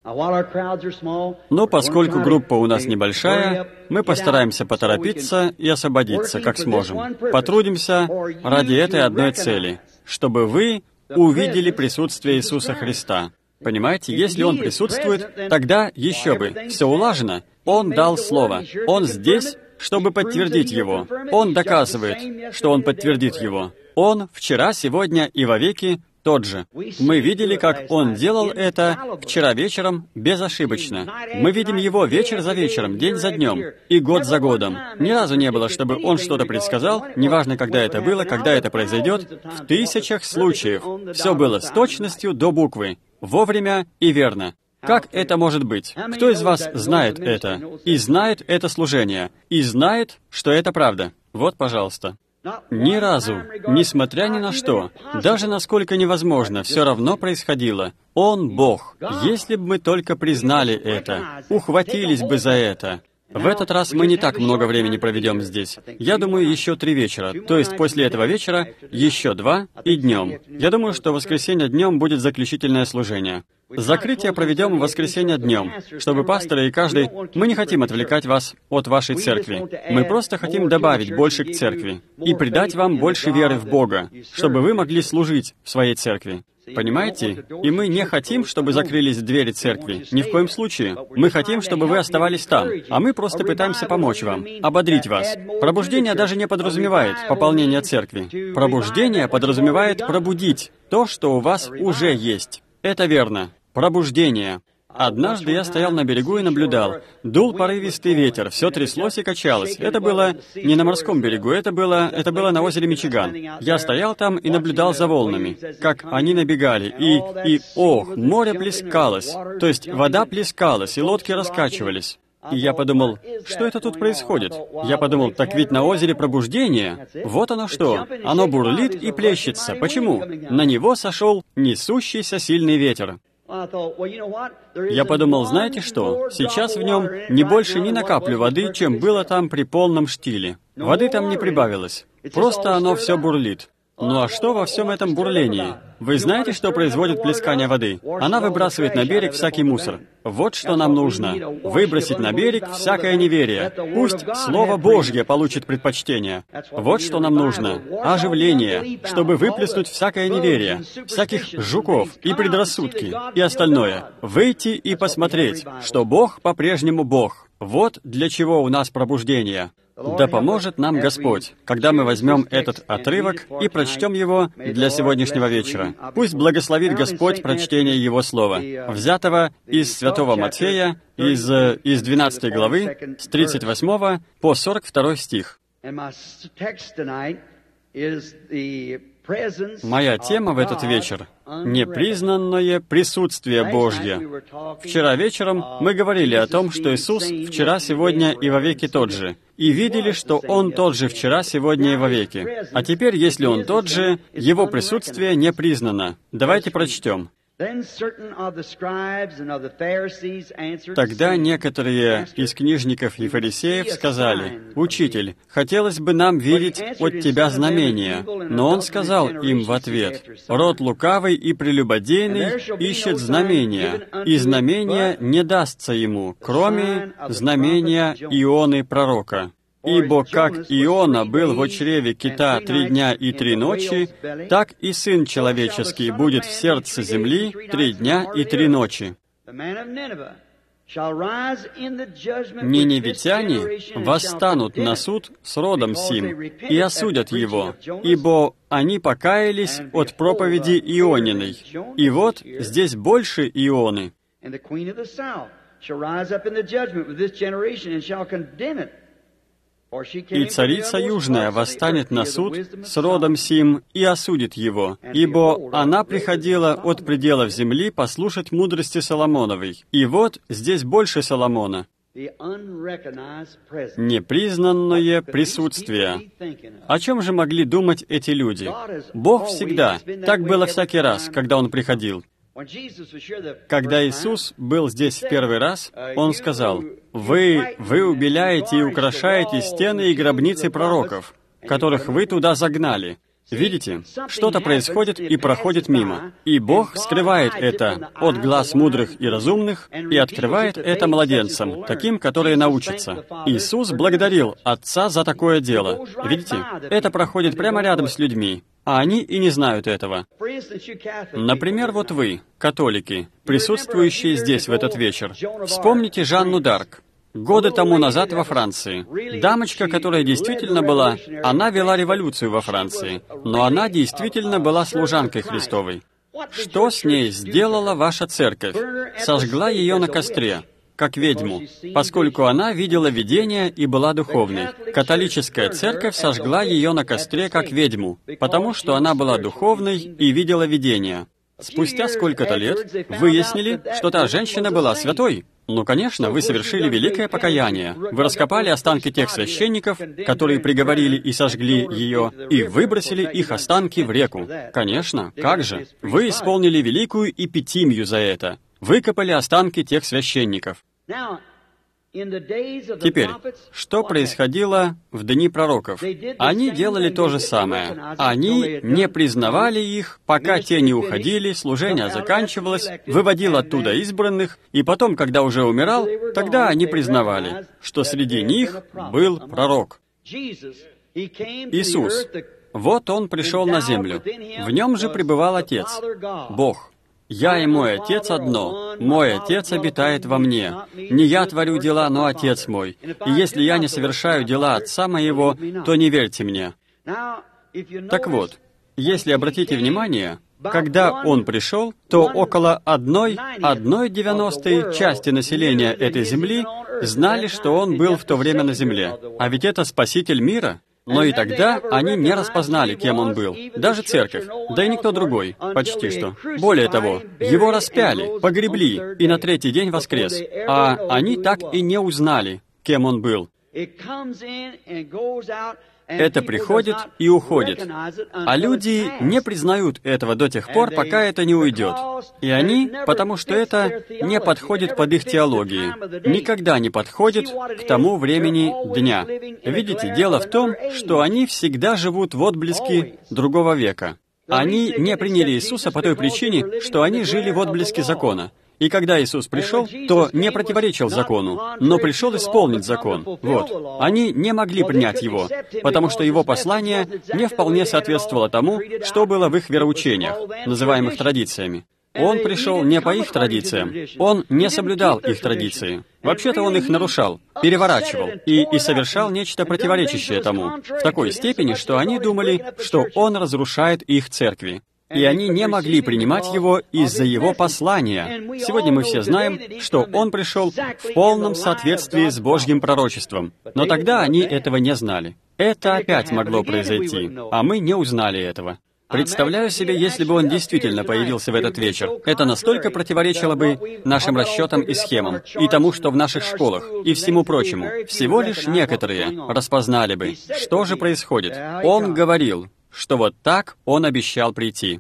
Но поскольку группа у нас небольшая, мы постараемся поторопиться и освободиться, как сможем. Потрудимся ради этой одной цели, чтобы вы увидели присутствие Иисуса Христа. Понимаете, если Он присутствует, тогда еще бы, все улажено. Он дал Слово. Он здесь, чтобы подтвердить его. Он доказывает, что Он подтвердит его. Он вчера, сегодня и вовеки тот же. Мы видели, как Он делал это вчера вечером безошибочно. Мы видим Его вечер за вечером, день за днем и год за годом. Ни разу не было, чтобы Он что-то предсказал, неважно, когда это было, когда это произойдет, в тысячах случаев. Все было с точностью до буквы, вовремя и верно. Как это может быть? Кто из вас знает это? И знает это служение? И знает, что это правда? Вот, пожалуйста. Ни разу, несмотря ни на что, даже насколько невозможно, все равно происходило. Он Бог. Если бы мы только признали это, ухватились бы за это. В этот раз мы не так много времени проведем здесь. Я думаю, еще 3 вечера. То есть после этого вечера еще 2 и днем. Я думаю, что в воскресенье днем будет заключительное служение. Закрытие проведем в воскресенье днем, чтобы пасторы и каждый... Мы не хотим отвлекать вас от вашей церкви. Мы просто хотим добавить больше к церкви и придать вам больше веры в Бога, чтобы вы могли служить в своей церкви. Понимаете? И мы не хотим, чтобы закрылись двери церкви. Ни в коем случае. Мы хотим, чтобы вы оставались там. А мы просто пытаемся помочь вам, ободрить вас. Пробуждение даже не подразумевает пополнение церкви. Пробуждение подразумевает пробудить то, что у вас уже есть. Это верно. Пробуждение. Однажды я стоял на берегу и наблюдал. Дул порывистый ветер, все тряслось и качалось. Это было не на морском берегу, это было на озере Мичиган. Я стоял там и наблюдал за волнами, как они набегали, ох, море плескалось, то есть вода плескалась, и лодки раскачивались. И я подумал, что это тут происходит? Я подумал, так ведь на озере пробуждение. Вот оно что. Оно бурлит и плещется. Почему? На него сошел несущийся сильный ветер. Я подумал, знаете что? Сейчас в нем не больше ни на каплю воды, чем было там при полном штиле. Воды там не прибавилось. Просто оно все бурлит. Ну а что во всем этом бурлении? Вы знаете, что производит плескание воды? Она выбрасывает на берег всякий мусор. Вот что нам нужно. Выбросить на берег всякое неверие. Пусть Слово Божье получит предпочтение. Вот что нам нужно. Оживление, чтобы выплеснуть всякое неверие, всяких жуков и предрассудки и остальное. Выйти и посмотреть, что Бог по-прежнему Бог. Вот для чего у нас пробуждение. Да поможет нам Господь, когда мы возьмем этот отрывок и прочтем его для сегодняшнего вечера. Пусть благословит Господь прочтение Его Слова, взятого из Святого Матфея, из 12 главы, с 38 по 42 стих. Моя тема в этот вечер — непризнанное присутствие Божье. Вчера вечером мы говорили о том, что Иисус вчера, сегодня и вовеки тот же, и видели, что Он тот же вчера, сегодня и вовеки. А теперь, если Он тот же, Его присутствие не признано. Давайте прочтем. Тогда некоторые из книжников и фарисеев сказали: «Учитель, хотелось бы нам видеть от Тебя знамения». Но Он сказал им в ответ: «Род лукавый и прелюбодейный ищет знамения, и знамения не дастся ему, кроме знамения Ионы пророка. Ибо как Иона был во чреве кита 3 дня и 3 ночи, так и Сын Человеческий будет в сердце земли 3 дня и 3 ночи». Ниневитяне восстанут на суд с родом сим и осудят его, ибо они покаялись от проповеди Иониной. И вот здесь больше Ионы. «И царица Южная восстанет на суд с родом сим и осудит его, ибо она приходила от пределов земли послушать мудрости Соломоновой. И вот здесь больше Соломона». Непризнанное присутствие. О чем же могли думать эти люди? Бог всегда. Так было всякий раз, когда Он приходил. Когда Иисус был здесь в первый раз, Он сказал: «Вы убеляете и украшаете стены и гробницы пророков, которых вы туда загнали». Видите, что-то происходит и проходит мимо, и Бог скрывает это от глаз мудрых и разумных и открывает это младенцам, таким, которые научатся. Иисус благодарил Отца за такое дело. Видите, это проходит прямо рядом с людьми, а они и не знают этого. Например, вот вы, католики, присутствующие здесь в этот вечер. Вспомните Жанну д'Арк. Годы тому назад во Франции. Дамочка, которая действительно была, она вела революцию во Франции, но она действительно была служанкой Христовой. Что с ней сделала ваша церковь? Сожгла ее на костре, как ведьму, поскольку она видела видение и была духовной. Католическая церковь сожгла ее на костре, как ведьму, потому что она была духовной и видела видение. Спустя сколько-то лет выяснили, что та женщина была святой. Ну, конечно, вы совершили великое покаяние. Вы раскопали останки тех священников, которые приговорили и сожгли ее, и выбросили их останки в реку. Конечно, как же? Вы исполнили великую эпитимию за это. Выкопали останки тех священников. Теперь, что происходило в дни пророков? Они делали то же самое. Они не признавали их, пока те не уходили, служение заканчивалось, выводил оттуда избранных, и потом, когда уже умирал, тогда они признавали, что среди них был пророк. Иисус. Вот Он пришел на землю. В Нем же пребывал Отец, Бог. «Я и мой Отец одно, мой Отец обитает во мне. Не я творю дела, но Отец мой. И если я не совершаю дела Отца моего, то не верьте мне». Так вот, если обратите внимание, когда Он пришел, то около 1/90 части населения этой земли знали, что Он был в то время на земле. А ведь это Спаситель мира. Но и тогда они не распознали, кем Он был. Даже церковь, да и никто другой, почти что. Более того, Его распяли, погребли, и на третий день воскрес. А они так и не узнали, кем Он был. Это приходит и уходит. А люди не признают этого до тех пор, пока это не уйдет. И они, потому что это не подходит под их теологии, никогда не подходит к тому времени дня. Видите, дело в том, что они всегда живут в отблеске другого века. Они не приняли Иисуса по той причине, что они жили в отблеске закона. И когда Иисус пришел, то не противоречил закону, но пришел исполнить закон. Вот. Они не могли принять Его, потому что Его послание не вполне соответствовало тому, что было в их вероучениях, называемых традициями. Он пришел не по их традициям, Он не соблюдал их традиции. Вообще-то Он их нарушал, переворачивал и совершал нечто противоречащее тому, в такой степени, что они думали, что Он разрушает их церкви. И они не могли принимать Его из-за Его послания. Сегодня мы все знаем, что Он пришел в полном соответствии с Божьим пророчеством. Но тогда они этого не знали. Это опять могло произойти, а мы не узнали этого. Представляю себе, если бы Он действительно появился в этот вечер. Это настолько противоречило бы нашим расчетам и схемам, и тому, что в наших школах, и всему прочему. Всего лишь некоторые распознали бы, что же происходит. Он говорил, что вот так Он обещал прийти.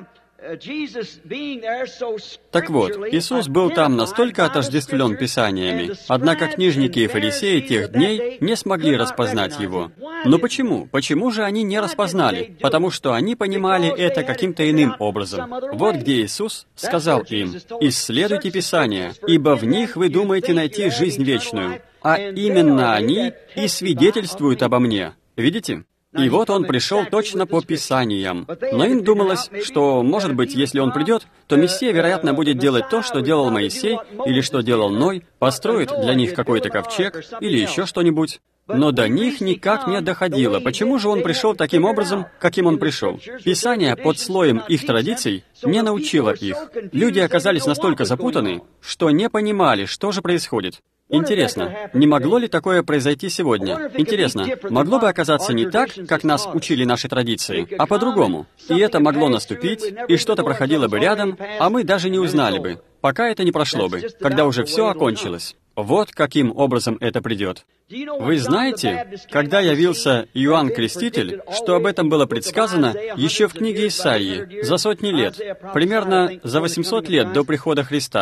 Так вот, Иисус был там настолько отождествлен Писаниями, однако книжники и фарисеи тех дней не смогли распознать Его. Но почему? Почему же они не распознали? Потому что они понимали это каким-то иным образом. Вот где Иисус сказал им: «Исследуйте Писания, ибо в них вы думаете найти жизнь вечную, а именно они и свидетельствуют обо Мне». Видите? И вот Он пришел точно по Писаниям. Но им думалось, что, может быть, если Он придет, то Мессия, вероятно, будет делать то, что делал Моисей, или что делал Ной, построит для них какой-то ковчег, или еще что-нибудь. Но до них никак не доходило. Почему же Он пришел таким образом, каким Он пришел? Писание под слоем их традиций не научило их. Люди оказались настолько запутаны, что не понимали, что же происходит. Интересно, не могло ли такое произойти сегодня? Интересно, могло бы оказаться не так, как нас учили наши традиции, а по-другому. И это могло наступить, и что-то проходило бы рядом, а мы даже не узнали бы, пока это не прошло бы, когда уже все окончилось. Вот каким образом это придет. Вы знаете, когда явился Иоанн Креститель, что об этом было предсказано еще в книге Исаии за сотни лет, примерно за 800 лет до прихода Христа.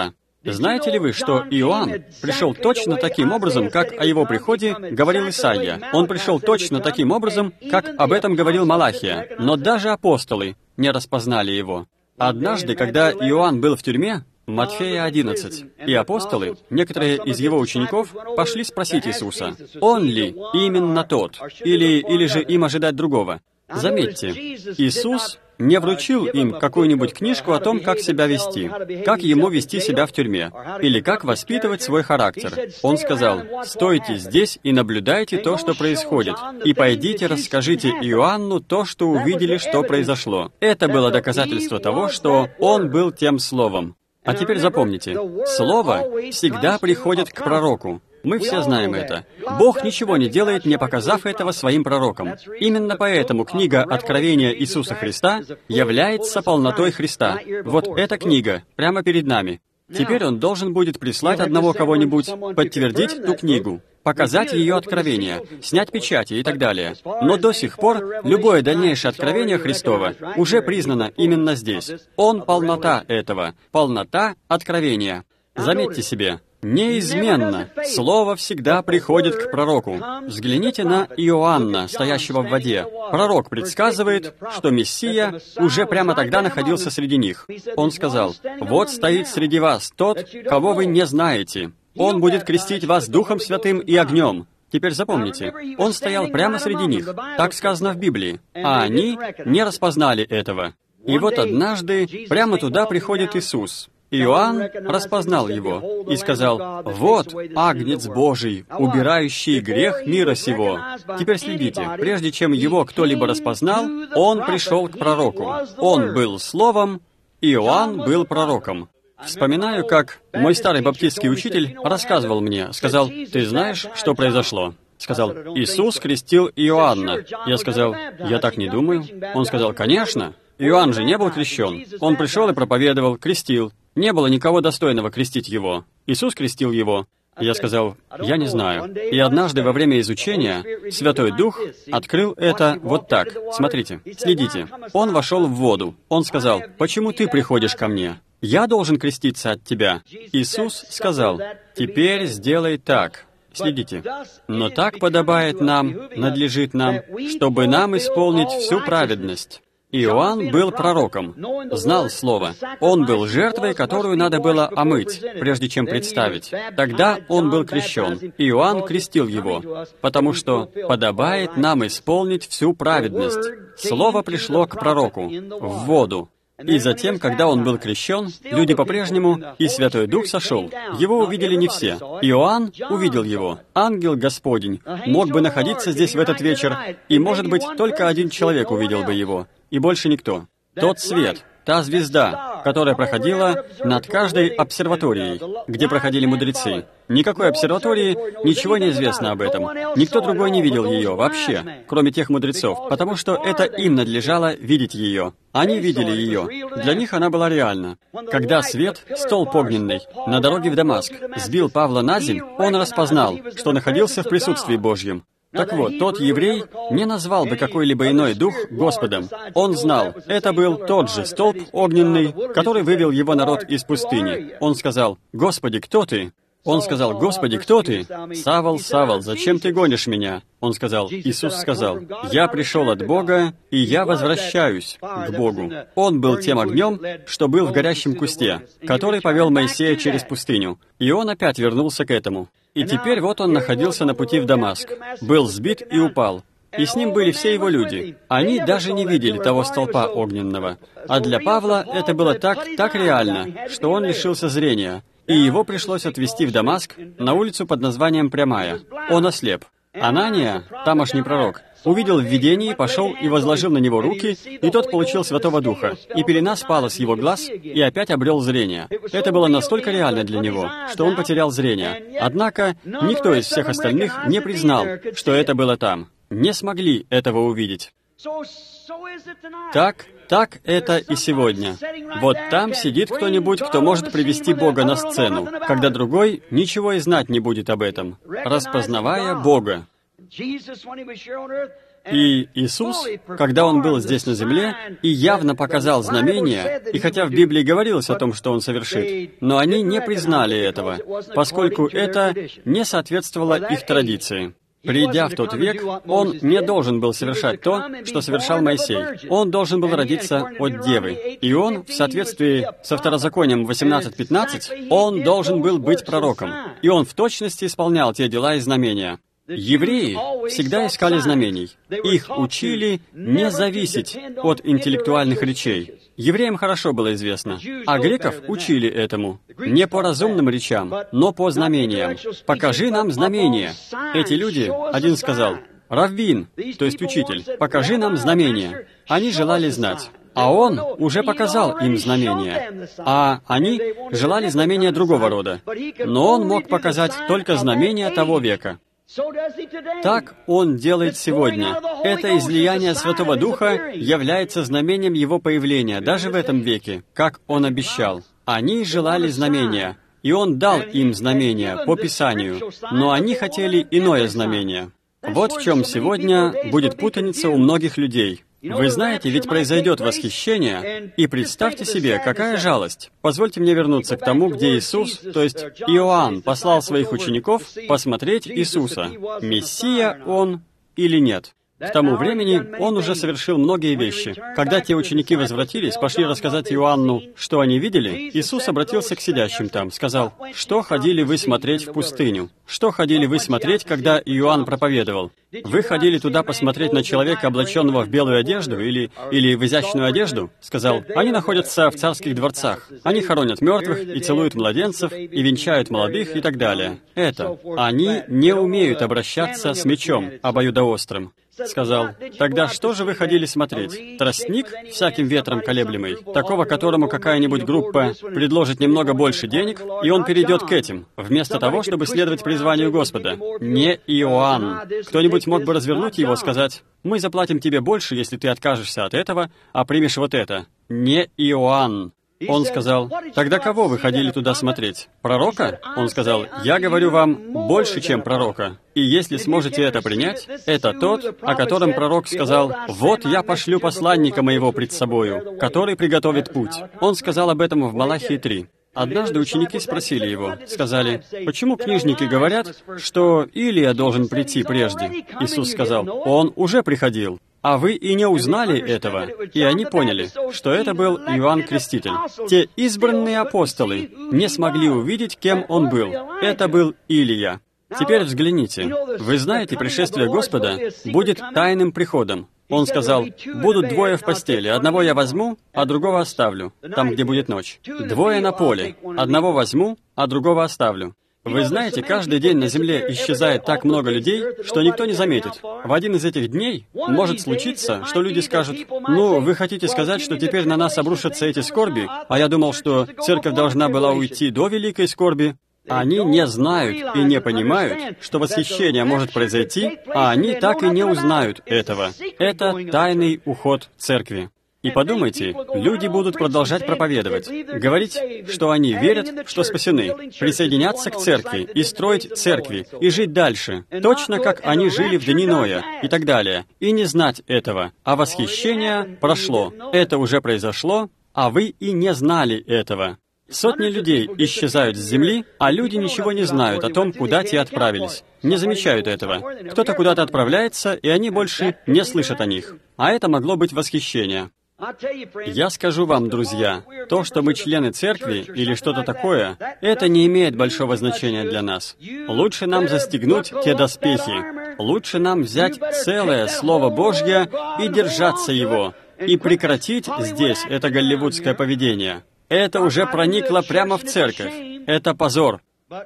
Знаете ли вы, что Иоанн пришел точно таким образом, как о его приходе говорил Исаия? Он пришел точно таким образом, как об этом говорил Малахия. Но даже апостолы не распознали его. Однажды, когда Иоанн был в тюрьме, Матфея 11, и апостолы, некоторые из его учеников, пошли спросить Иисуса, он ли именно тот, или же им ожидать другого. Заметьте, Иисус не вручил им какую-нибудь книжку о том, как себя вести, как ему вести себя в тюрьме, или как воспитывать свой характер. Он сказал, «Стойте здесь и наблюдайте то, что происходит, и пойдите расскажите Иоанну то, что увидели, что произошло». Это было доказательство того, что он был тем Словом. А теперь запомните, Слово всегда приходит к пророку. Мы все знаем это. Бог ничего не делает, не показав этого своим пророкам. Именно поэтому книга Откровения Иисуса Христа является полнотой Христа. Вот эта книга, прямо перед нами. Теперь Он должен будет прислать одного кого-нибудь, подтвердить ту книгу, показать ее откровение, снять печати и так далее. Но до сих пор любое дальнейшее откровение Христова уже признано именно здесь. Он полнота этого, полнота откровения. Заметьте себе, неизменно Слово всегда приходит к пророку. Взгляните на Иоанна, стоящего в воде. Пророк предсказывает, что Мессия уже прямо тогда находился среди них. Он сказал, «Вот стоит среди вас тот, кого вы не знаете. Он будет крестить вас Духом Святым и огнем». Теперь запомните, Он стоял прямо среди них. Так сказано в Библии. А они не распознали этого. И вот однажды прямо туда приходит Иисус. Иоанн распознал его и сказал, «Вот Агнец Божий, убирающий грех мира сего». Теперь следите, прежде чем его кто-либо распознал, он пришел к пророку. Он был Словом, Иоанн был пророком. Вспоминаю, как мой старый баптистский учитель рассказывал мне, сказал, «Ты знаешь, что произошло?» Сказал, «Иисус крестил Иоанна». Я сказал, «Я так не думаю». Он сказал, «Конечно, Иоанн же не был крещен. Он пришел и проповедовал, крестил. Не было никого достойного крестить его. Иисус крестил его». Я сказал, «Я не знаю». И однажды во время изучения Святой Дух открыл это вот так. Смотрите, следите. Он вошел в воду. Он сказал, «Почему ты приходишь ко мне? Я должен креститься от тебя». Иисус сказал, «Теперь сделай так». Следите. «Но так подобает нам, надлежит нам, чтобы нам исполнить всю праведность». Иоанн был пророком, знал Слово. Он был жертвой, которую надо было омыть, прежде чем представить. Тогда он был крещен. Иоанн крестил его, потому что подобает нам исполнить всю праведность. Слово пришло к пророку в воду. И затем, когда он был крещен, люди по-прежнему, и Святой Дух сошел. Его увидели не все. Иоанн увидел его. Ангел Господень мог бы находиться здесь в этот вечер, и, может быть, только один человек увидел бы его, и больше никто. Тот свет, та звезда, которая проходила над каждой обсерваторией, где проходили мудрецы. Никакой обсерватории ничего не известно об этом. Никто другой не видел ее вообще, кроме тех мудрецов, потому что это им надлежало видеть ее. Они видели ее. Для них она была реальна. Когда свет, столб огненный, на дороге в Дамаск сбил Павла на земь, он распознал, что находился в присутствии Божьем. Так вот, тот еврей не назвал бы какой-либо иной дух Господом. Он знал, это был тот же столб огненный, который вывел его народ из пустыни. Он сказал, «Господи, кто ты?» Он сказал, «Господи, кто ты?» «Савл, Савл, зачем ты гонишь меня?» Он сказал, Иисус сказал, «Я пришел от Бога, и я возвращаюсь к Богу». Он был тем огнем, что был в горящем кусте, который повел Моисея через пустыню. И он опять вернулся к этому. И теперь вот он находился на пути в Дамаск, был сбит и упал. И с ним были все его люди. Они даже не видели того столпа огненного. А для Павла это было так реально, что он лишился зрения. И его пришлось отвезти в Дамаск, на улицу под названием Прямая. Он ослеп. Анания, тамошний пророк, увидел в видении, пошел и возложил на него руки, и тот получил Святого Духа. И пелена спала с его глаз, и опять обрел зрение. Это было настолько реально для него, что он потерял зрение. Однако никто из всех остальных не признал, что это было там. Не смогли этого увидеть. Так это и сегодня. Вот там сидит кто-нибудь, кто может привести Бога на сцену, когда другой ничего и знать не будет об этом, распознавая Бога. И Иисус, когда Он был здесь на земле, и явно показал знамения, и хотя в Библии говорилось о том, что Он совершит, но они не признали этого, поскольку это не соответствовало их традиции. Придя в тот век, Он не должен был совершать то, что совершал Моисей. Он должен был родиться от девы. И Он, в соответствии со Второзаконием 18:15, Он должен был быть пророком. И Он в точности исполнял те дела и знамения. Евреи всегда искали знамений. Их учили не зависеть от интеллектуальных речей. Евреям хорошо было известно, а греков учили этому. Не по разумным речам, но по знамениям. «Покажи нам знамение». Эти люди, один сказал, «Раввин», то есть учитель, «покажи нам знамение». Они желали знать. А Он уже показал им знамения. А они желали знамения другого рода. Но Он мог показать только знамения того века. Так Он делает сегодня. Это излияние Святого Духа является знамением Его появления, даже в этом веке, как Он обещал. Они желали знамения, и Он дал им знамения по Писанию, но они хотели иное знамение. Вот в чем сегодня будет путаница у многих людей. Вы знаете, ведь произойдет восхищение, и представьте себе, какая жалость. Позвольте мне вернуться к тому, где Иисус, то есть Иоанн, послал своих учеников посмотреть Иисуса, Мессия Он или нет. К тому времени Он уже совершил многие вещи. Когда те ученики возвратились, пошли рассказать Иоанну, что они видели, Иисус обратился к сидящим там, сказал, «Что ходили вы смотреть в пустыню? Что ходили вы смотреть, когда Иоанн проповедовал? Вы ходили туда посмотреть на человека, облаченного в белую одежду или в изящную одежду?» Сказал, «Они находятся в царских дворцах. Они хоронят мертвых и целуют младенцев, и венчают молодых и так далее. Это. Они не умеют обращаться с мечом обоюдоострым». Сказал, «Тогда что же вы ходили смотреть? Тростник, всяким ветром колеблемый, такого, которому какая-нибудь группа предложит немного больше денег, и он перейдет к этим, вместо того, чтобы следовать призванию Господа? Не Иоанн. Кто-нибудь мог бы развернуть его, сказать, мы заплатим тебе больше, если ты откажешься от этого, а примешь вот это. Не Иоанн». Он сказал, «Тогда кого вы ходили туда смотреть? Пророка?» Он сказал, «Я говорю вам больше, чем пророка. И если сможете это принять, это тот, о котором пророк сказал, «Вот я пошлю посланника моего пред собою, который приготовит путь». Он сказал об этом в Малахии 3. Однажды ученики спросили его, сказали, «Почему книжники говорят, что Илия должен прийти прежде?» Иисус сказал, «Он уже приходил, а вы и не узнали этого». И они поняли, что это был Иоанн Креститель. Те избранные апостолы не смогли увидеть, кем он был. Это был Илия. Теперь взгляните. Вы знаете, пришествие Господа будет тайным приходом. Он сказал, «Будут двое в постели, одного я возьму, а другого оставлю, там, где будет ночь. Двое на поле, одного возьму, а другого оставлю». Вы знаете, каждый день на земле исчезает так много людей, что никто не заметит. В один из этих дней может случиться, что люди скажут, «Ну, вы хотите сказать, что теперь на нас обрушатся эти скорби, а я думал, что церковь должна была уйти до великой скорби». Они не знают и не понимают, что восхищение может произойти, а они так и не узнают этого. Это тайный уход церкви. И подумайте, люди будут продолжать проповедовать, говорить, что они верят, что спасены, присоединяться к церкви и строить церкви, и жить дальше, точно как они жили в дни Ноя, и так далее, и не знать этого. А восхищение прошло. Это уже произошло, а вы и не знали этого. Сотни людей исчезают с земли, а люди ничего не знают о том, куда те отправились. Не замечают этого. Кто-то куда-то отправляется, и они больше не слышат о них. А это могло быть восхищение. Я скажу вам, друзья, то, что мы члены церкви или что-то такое, это не имеет большого значения для нас. Лучше нам застегнуть те доспехи. Лучше нам взять целое Слово Божье и держаться его, и прекратить здесь это голливудское поведение. Это уже проникло прямо в церковь. Это позор.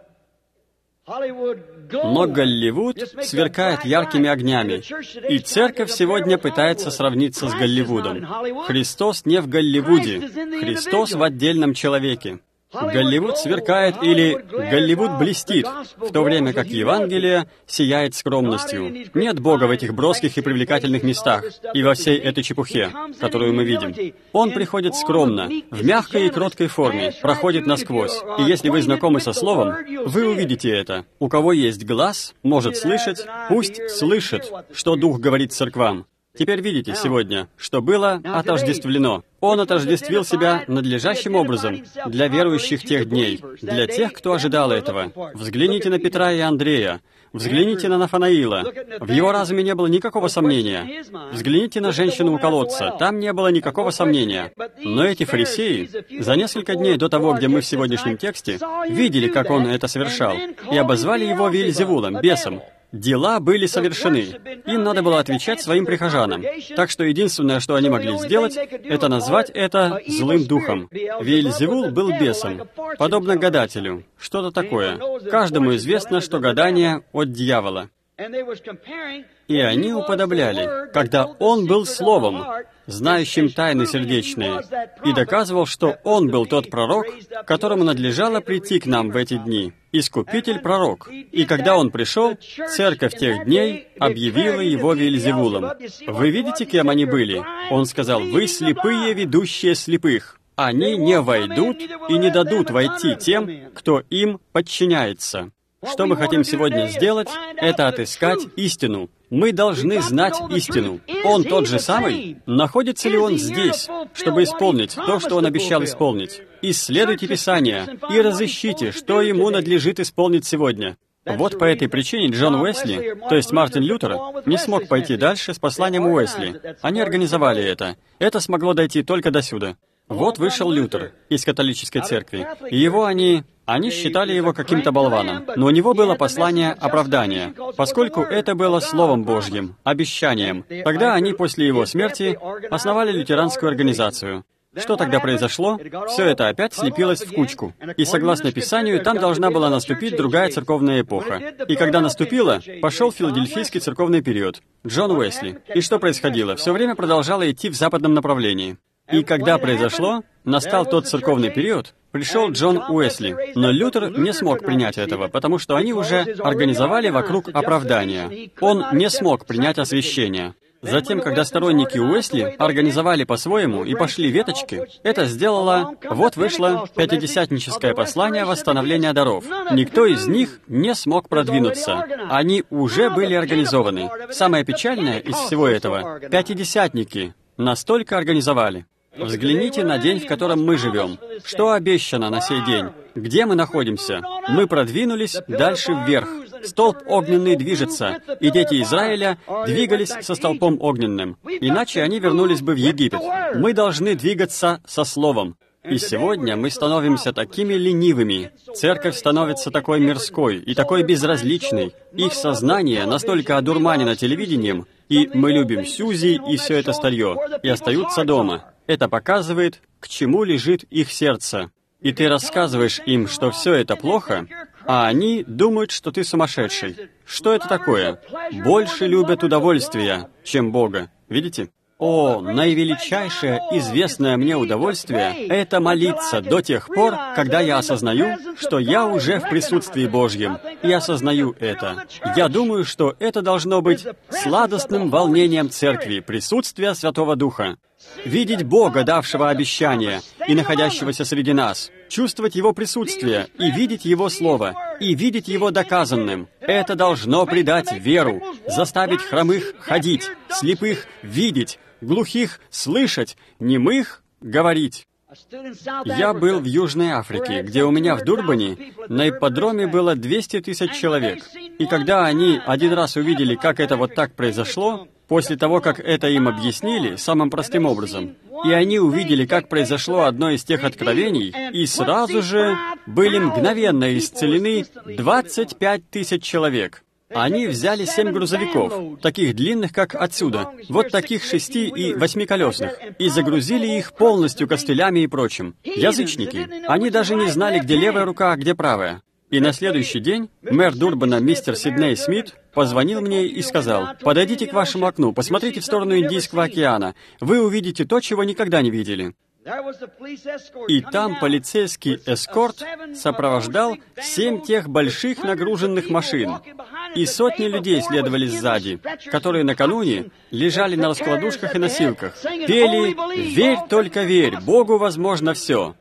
Но Голливуд сверкает яркими огнями, и церковь сегодня пытается сравниться с Голливудом. Христос не в Голливуде, Христос в отдельном человеке. Голливуд сверкает или Голливуд блестит, в то время как Евангелие сияет скромностью. Нет Бога в этих броских и привлекательных местах и во всей этой чепухе, которую мы видим. Он приходит скромно, в мягкой и кроткой форме, проходит насквозь. И если вы знакомы со Словом, вы увидите это. У кого есть глаз, может слышать, пусть слышит, что Дух говорит церквам. Теперь видите сегодня, что было отождествлено. Он отождествил себя надлежащим образом для верующих тех дней, для тех, кто ожидал этого. Взгляните на Петра и Андрея. Взгляните на Нафанаила. В его разуме не было никакого сомнения. Взгляните на женщину у колодца. Там не было никакого сомнения. Но эти фарисеи за несколько дней до того, где мы в сегодняшнем тексте, видели, как он это совершал, и обозвали его Веельзевулом, бесом. Дела были совершены. Им надо было отвечать своим прихожанам. Так что единственное, что они могли сделать, это назвать это злым духом. Веельзевул был бесом, подобно гадателю. Что-то такое. Каждому известно, что гадание от дьявола. И они уподобляли, когда он был Словом, знающим тайны сердечные, и доказывал, что он был тот пророк, которому надлежало прийти к нам в эти дни, Искупитель-пророк. И когда он пришел, церковь тех дней объявила его Веельзевулом. Вы видите, кем они были? Он сказал: «Вы слепые, ведущие слепых. Они не войдут и не дадут войти тем, кто им подчиняется». Что мы хотим сегодня сделать, это отыскать истину. Мы должны знать истину. Он тот же самый? Находится ли он здесь, чтобы исполнить то, что он обещал исполнить? Исследуйте Писание и разыщите, что ему надлежит исполнить сегодня. Вот по этой причине Джон Уэсли, то есть Мартин Лютер, не смог пойти дальше с посланием Уэсли. Они организовали это. Это смогло дойти только до сюда. Вот вышел Лютер из католической церкви, и его они считали его каким-то болваном. Но у него было послание оправдания, поскольку это было Словом Божьим, обещанием. Тогда они после его смерти основали лютеранскую организацию. Что тогда произошло? Все это опять слепилось в кучку. И согласно Писанию, там должна была наступить другая церковная эпоха. И когда наступила, пошел филадельфийский церковный период, Джон Уэсли. И что происходило? Все время продолжало идти в западном направлении. И когда произошло, настал тот церковный период, пришел Джон Уэсли. Но Лютер не смог принять этого, потому что они уже организовали вокруг оправдания. Он не смог принять освящение. Затем, когда сторонники Уэсли организовали по-своему и пошли веточки, это сделало... Вот вышло пятидесятническое послание восстановления даров. Никто из них не смог продвинуться. Они уже были организованы. Самое печальное из всего этого — пятидесятники настолько организовали. Взгляните на день, в котором мы живем. Что обещано на сей день? Где мы находимся? Мы продвинулись дальше вверх. Столб огненный движется, и дети Израиля двигались со столпом огненным. Иначе они вернулись бы в Египет. Мы должны двигаться со Словом. И сегодня мы становимся такими ленивыми. Церковь становится такой мирской и такой безразличной. Их сознание настолько одурманено телевидением, и мы любим Сьюзи и все это старье, и остаются дома. Это показывает, к чему лежит их сердце. И ты рассказываешь им, что все это плохо, а они думают, что ты сумасшедший. Что это такое? Больше любят удовольствия, чем Бога. Видите? О, наивеличайшее известное мне удовольствие — это молиться до тех пор, когда я осознаю, что я уже в присутствии Божьем, и осознаю это. Я думаю, что это должно быть сладостным волнением Церкви, присутствия Святого Духа. Видеть Бога, давшего обещание, и находящегося среди нас, чувствовать Его присутствие, и видеть Его Слово, и видеть Его доказанным. Это должно придать веру, заставить хромых ходить, слепых видеть, глухих слышать, немых говорить. Я был в Южной Африке, где у меня в Дурбане на ипподроме было 200 тысяч человек. И когда они один раз увидели, как это вот так произошло, после того, как это им объяснили самым простым образом, и они увидели, как произошло одно из тех откровений, и сразу же были мгновенно исцелены 25 тысяч человек. Они взяли 7 грузовиков, таких длинных, как отсюда, вот таких 6- и 8-колесных, и загрузили их полностью костылями и прочим. Язычники. Они даже не знали, где левая рука, а где правая. И на следующий день мэр Дурбана, мистер Сидней Смит, позвонил мне и сказал: «Подойдите к вашему окну, посмотрите в сторону Индийского океана. Вы увидите то, чего никогда не видели». И там полицейский эскорт сопровождал 7 тех больших нагруженных машин. И сотни людей следовали сзади, которые накануне лежали на раскладушках и носилках. Пели «Верь, только верь, Богу возможно все».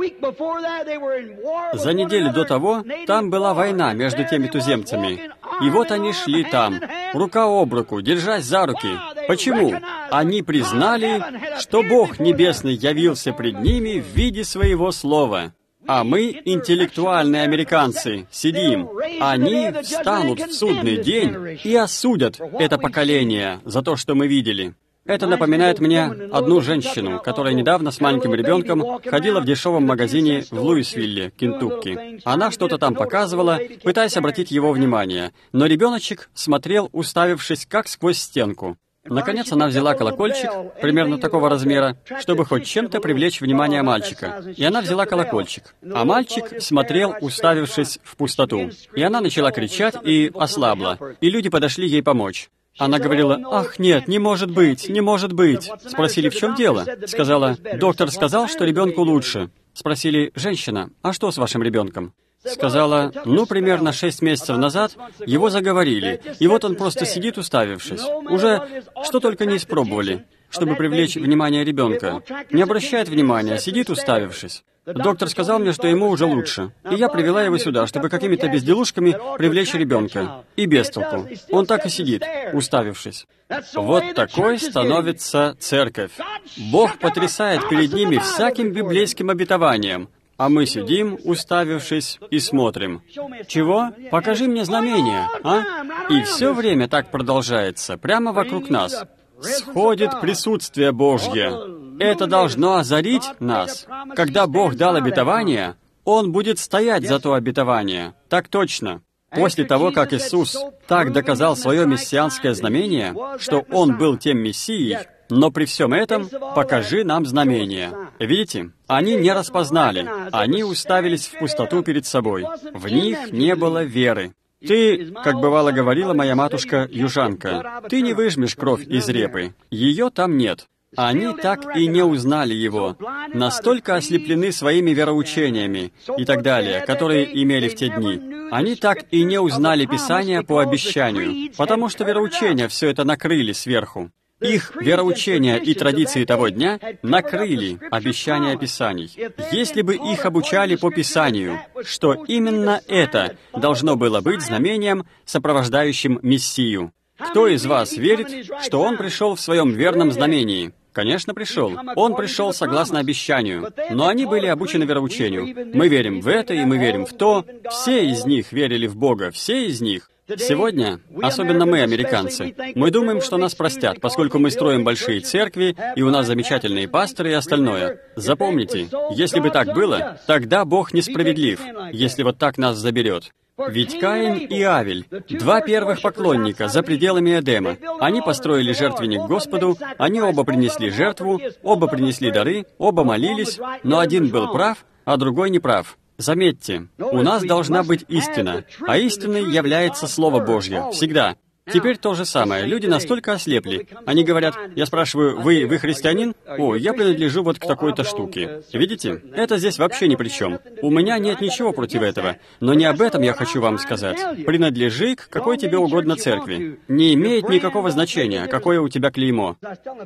За неделю до того там была война между теми туземцами. И вот они шли там, рука об руку, держась за руки. Почему? Они признали, что Бог Небесный явился пред ними в виде своего слова. А мы, интеллектуальные американцы, сидим. Они встанут в судный день и осудят это поколение за то, что мы видели. Это напоминает мне одну женщину, которая недавно с маленьким ребенком ходила в дешевом магазине в Луисвилле, Кентукки. Она что-то там показывала, пытаясь обратить его внимание, но ребеночек смотрел, уставившись как сквозь стенку. Наконец она взяла колокольчик, примерно такого размера, чтобы хоть чем-то привлечь внимание мальчика. И она взяла колокольчик. А мальчик смотрел, уставившись в пустоту. И она начала кричать и ослабла. И люди подошли ей помочь. Она говорила: «Ах, нет, не может быть, не может быть». Спросили, в чем дело? Сказала: «Доктор сказал, что ребенку лучше». Спросили: «Женщина, а что с вашим ребенком?» Сказала: примерно 6 месяцев назад его заговорили, и вот он просто сидит, уставившись. Уже что только не испробовали, чтобы привлечь внимание ребенка. Не обращает внимания, сидит, уставившись. Доктор сказал мне, что ему уже лучше. И я привела его сюда, чтобы какими-то безделушками привлечь ребенка. И без толку. Он так и сидит, уставившись. Вот такой становится церковь. Бог потрясает перед ними всяким библейским обетованием. А мы сидим, уставившись, и смотрим. Чего? Покажи мне знамение, а? И все время так продолжается, прямо вокруг нас. Сходит присутствие Божье. Это должно озарить нас. Когда Бог дал обетование, Он будет стоять за то обетование. Так точно. После того, как Иисус так доказал свое мессианское знамение, что Он был тем Мессией, но при всем этом покажи нам знамение. Видите? Они не распознали. Они уставились в пустоту перед собой. В них не было веры. Ты, как бывало говорила моя матушка-южанка, ты не выжмешь кровь из репы. Ее там нет. Они так и не узнали Его. Настолько ослеплены своими вероучениями и так далее, которые имели в те дни. Они так и не узнали Писания по обещанию, потому что вероучения все это накрыли сверху. Их вероучения и традиции того дня накрыли обещания Писаний. Если бы их обучали по Писанию, что именно это должно было быть знамением, сопровождающим Мессию. Кто из вас верит, что Он пришел в своем верном знамении? Конечно, пришел. Он пришел согласно обещанию. Но они были обучены вероучению. Мы верим в это, и мы верим в то. Все из них верили в Бога, все из них. Сегодня, особенно мы, американцы, мы думаем, что нас простят, поскольку мы строим большие церкви, и у нас замечательные пасторы и остальное. Запомните, если бы так было, тогда Бог несправедлив, если вот так нас заберет. Ведь Каин и Авель, 2 первых поклонника за пределами Эдема, они построили жертвенник Господу, они оба принесли жертву, оба принесли дары, оба молились, но один был прав, а другой не прав. Заметьте, у нас должна быть истина, а истиной является Слово Божье, всегда. Теперь то же самое. Люди настолько ослепли. Они говорят: я спрашиваю: вы христианин? О, я принадлежу вот к такой-то штуке. Видите? Это здесь вообще ни при чем. У меня нет ничего против этого. Но не об этом я хочу вам сказать. Принадлежи к какой тебе угодно церкви. Не имеет никакого значения, какое у тебя клеймо.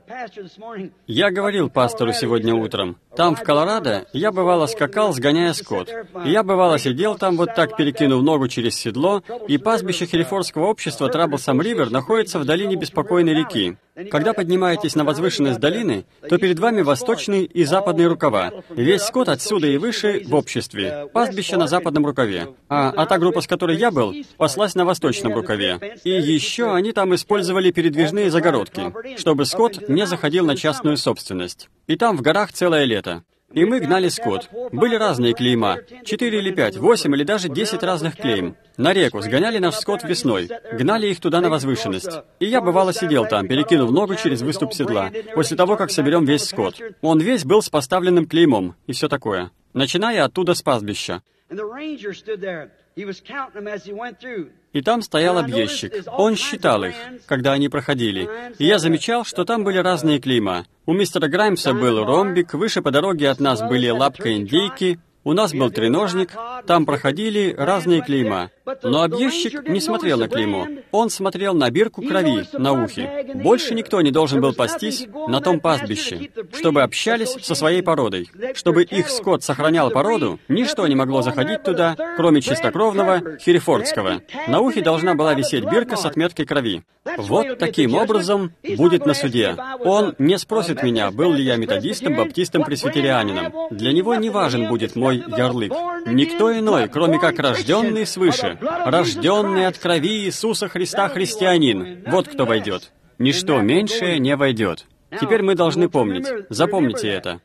Я говорил пастору сегодня утром. Там, в Колорадо, я бывало скакал, сгоняя скот. И я бывало сидел там вот так, перекинув ногу через седло, и пастбище Херифордского общества Траблсом-Ривер находится в долине беспокойной реки. Когда поднимаетесь на возвышенность долины, то перед вами восточный и западный рукава. Весь скот отсюда и выше в обществе. Пастбище на западном рукаве. А та группа, с которой я был, паслась на восточном рукаве. И еще они там использовали передвижные загородки, чтобы скот не заходил на частную собственность. И там в горах целое лето. И мы гнали скот. Были разные клейма. 4 или 5, 8 или даже 10 разных клейм. На реку сгоняли наш скот весной. Гнали их туда на возвышенность. И я бывало сидел там, перекинув ногу через выступ седла, после того, как соберем весь скот. Он весь был с поставленным клеймом и все такое. Начиная оттуда с пастбища. И там стоял объездчик. Он считал их, когда они проходили. И я замечал, что там были разные клейма. У мистера Граймса был ромбик, выше по дороге от нас были лапка индейки, у нас был треножник, там проходили разные клейма. Но объездчик не смотрел на клеймо. Он смотрел на бирку крови на ухе. Больше никто не должен был пастись на том пастбище, чтобы общались со своей породой. Чтобы их скот сохранял породу, ничто не могло заходить туда, кроме чистокровного херефордского. На ухе должна была висеть бирка с отметкой крови. Вот таким образом будет на суде. Он не спросит меня, был ли я методистом, баптистом, пресвитерианином. Для него не важен будет мой ярлык. Никто иной, кроме как рожденный свыше, рожденный от крови Иисуса Христа христианин. Вот кто войдет. Ничто меньшее не войдет. Теперь мы должны помнить. Запомните это.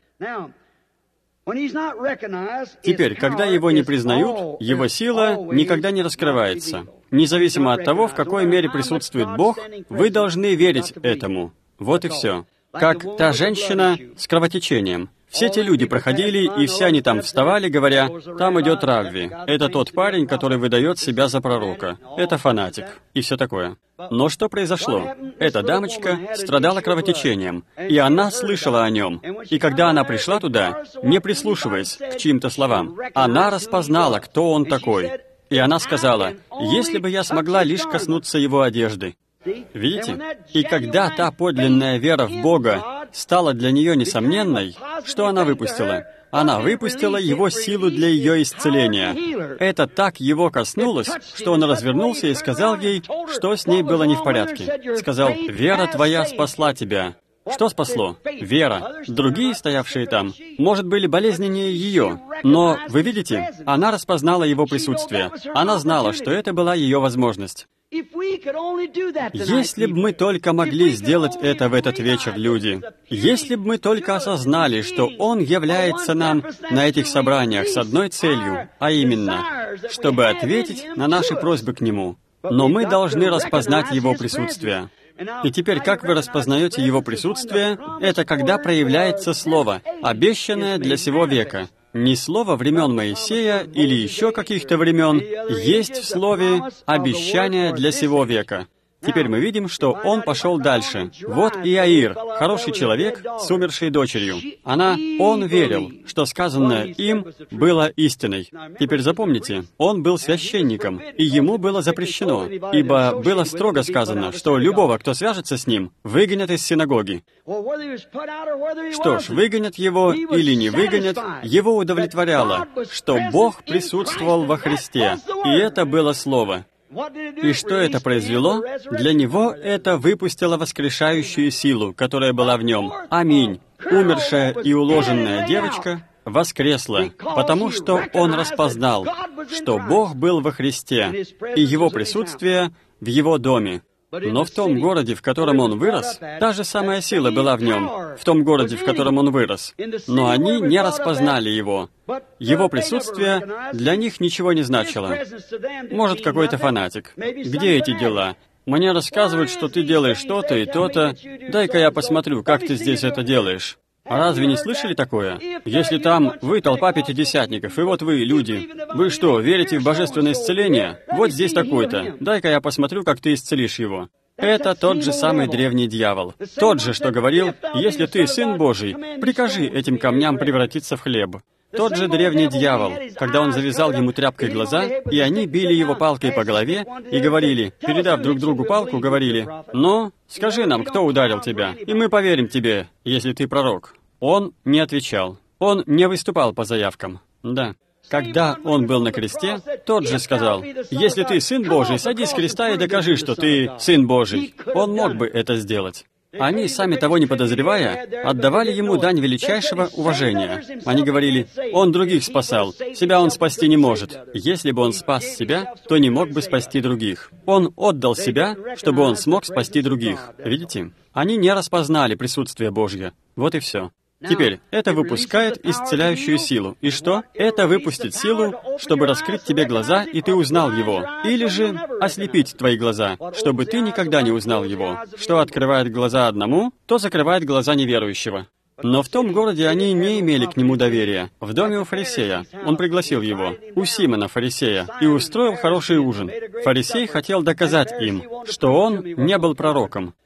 Теперь, когда его не признают, его сила никогда не раскрывается. Независимо от того, в какой мере присутствует Бог, вы должны верить этому. Вот и все. Как та женщина с кровотечением. Все те люди проходили, и все они там вставали, говоря, «Там идет Равви. Это тот парень, который выдает себя за пророка. Это фанатик». И все такое. Но что произошло? Эта дамочка страдала кровотечением, и она слышала о нем. И когда она пришла туда, не прислушиваясь к чьим-то словам, она распознала, кто он такой. И она сказала, «Если бы я смогла лишь коснуться его одежды». Видите? И когда та подлинная вера в Бога стала для нее несомненной, что она выпустила? Она выпустила его силу для ее исцеления. Это так его коснулось, что он развернулся и сказал ей, что с ней было не в порядке. Сказал, «Вера твоя спасла тебя». Что спасло? Вера. Другие, стоявшие там, может, были болезненнее ее, но, вы видите, она распознала его присутствие. Она знала, что это была ее возможность. Если бы мы только могли сделать это в этот вечер, люди, если бы мы только осознали, что Он является нам на этих собраниях с одной целью, а именно, чтобы ответить на наши просьбы к Нему, но мы должны распознать Его присутствие. И теперь, как вы распознаете Его присутствие? Это когда проявляется Слово, обещанное для сего века. Не слово времен Моисея или еще каких-то времен, есть в Слове обещание для сего века. Теперь мы видим, что он пошел дальше. Вот Иаир, хороший человек с умершей дочерью. Он верил, что сказанное им было истиной. Теперь запомните, он был священником, и ему было запрещено, ибо было строго сказано, что любого, кто свяжется с ним, выгонят из синагоги. Что ж, выгонят его или не выгонят, его удовлетворяло, что Бог присутствовал во Христе, и это было Слово. И что это произвело? Для него это выпустило воскрешающую силу, которая была в нем. Аминь. Умершая и уложенная девочка воскресла, потому что он распознал, что Бог был во Христе, и Его присутствие в Его доме. Но в том городе, в котором он вырос, та же самая сила была в нем, в том городе, в котором он вырос. Но они не распознали его. Его присутствие для них ничего не значило. Может, какой-то фанатик. Где эти дела? Мне рассказывают, что ты делаешь то-то и то-то. Дай-ка я посмотрю, как ты здесь это делаешь. А разве не слышали такое? Если там вы толпа пятидесятников, и вот вы, люди, вы что, верите в божественное исцеление? Вот здесь такой-то. Дай-ка я посмотрю, как ты исцелишь его. Это тот же самый древний дьявол. Тот же, что говорил, если ты Сын Божий, прикажи этим камням превратиться в хлеб. Тот же древний дьявол, когда он завязал ему тряпкой глаза, и они били его палкой по голове и говорили, передав друг другу палку, говорили, «Ну, скажи нам, кто ударил тебя, и мы поверим тебе, если ты пророк». Он не отвечал. Он не выступал по заявкам. Да. Когда он был на кресте, тот же сказал, «Если ты Сын Божий, садись с креста и докажи, что ты Сын Божий». Он мог бы это сделать. Они, сами того не подозревая, отдавали ему дань величайшего уважения. Они говорили, он других спасал, себя он спасти не может. Если бы он спас себя, то не мог бы спасти других. Он отдал себя, чтобы он смог спасти других. Видите? Они не распознали присутствие Божье. Вот и все. Теперь, это выпускает исцеляющую силу. И что? Это выпустит силу, чтобы раскрыть тебе глаза, и ты узнал Его. Или же ослепить твои глаза, чтобы ты никогда не узнал Его. Что открывает глаза одному, то закрывает глаза неверующего. Но в том городе они не имели к нему доверия. В доме у фарисея он пригласил его, у Симона, фарисея, и устроил хороший ужин. Фарисей хотел доказать им, что он не был пророком.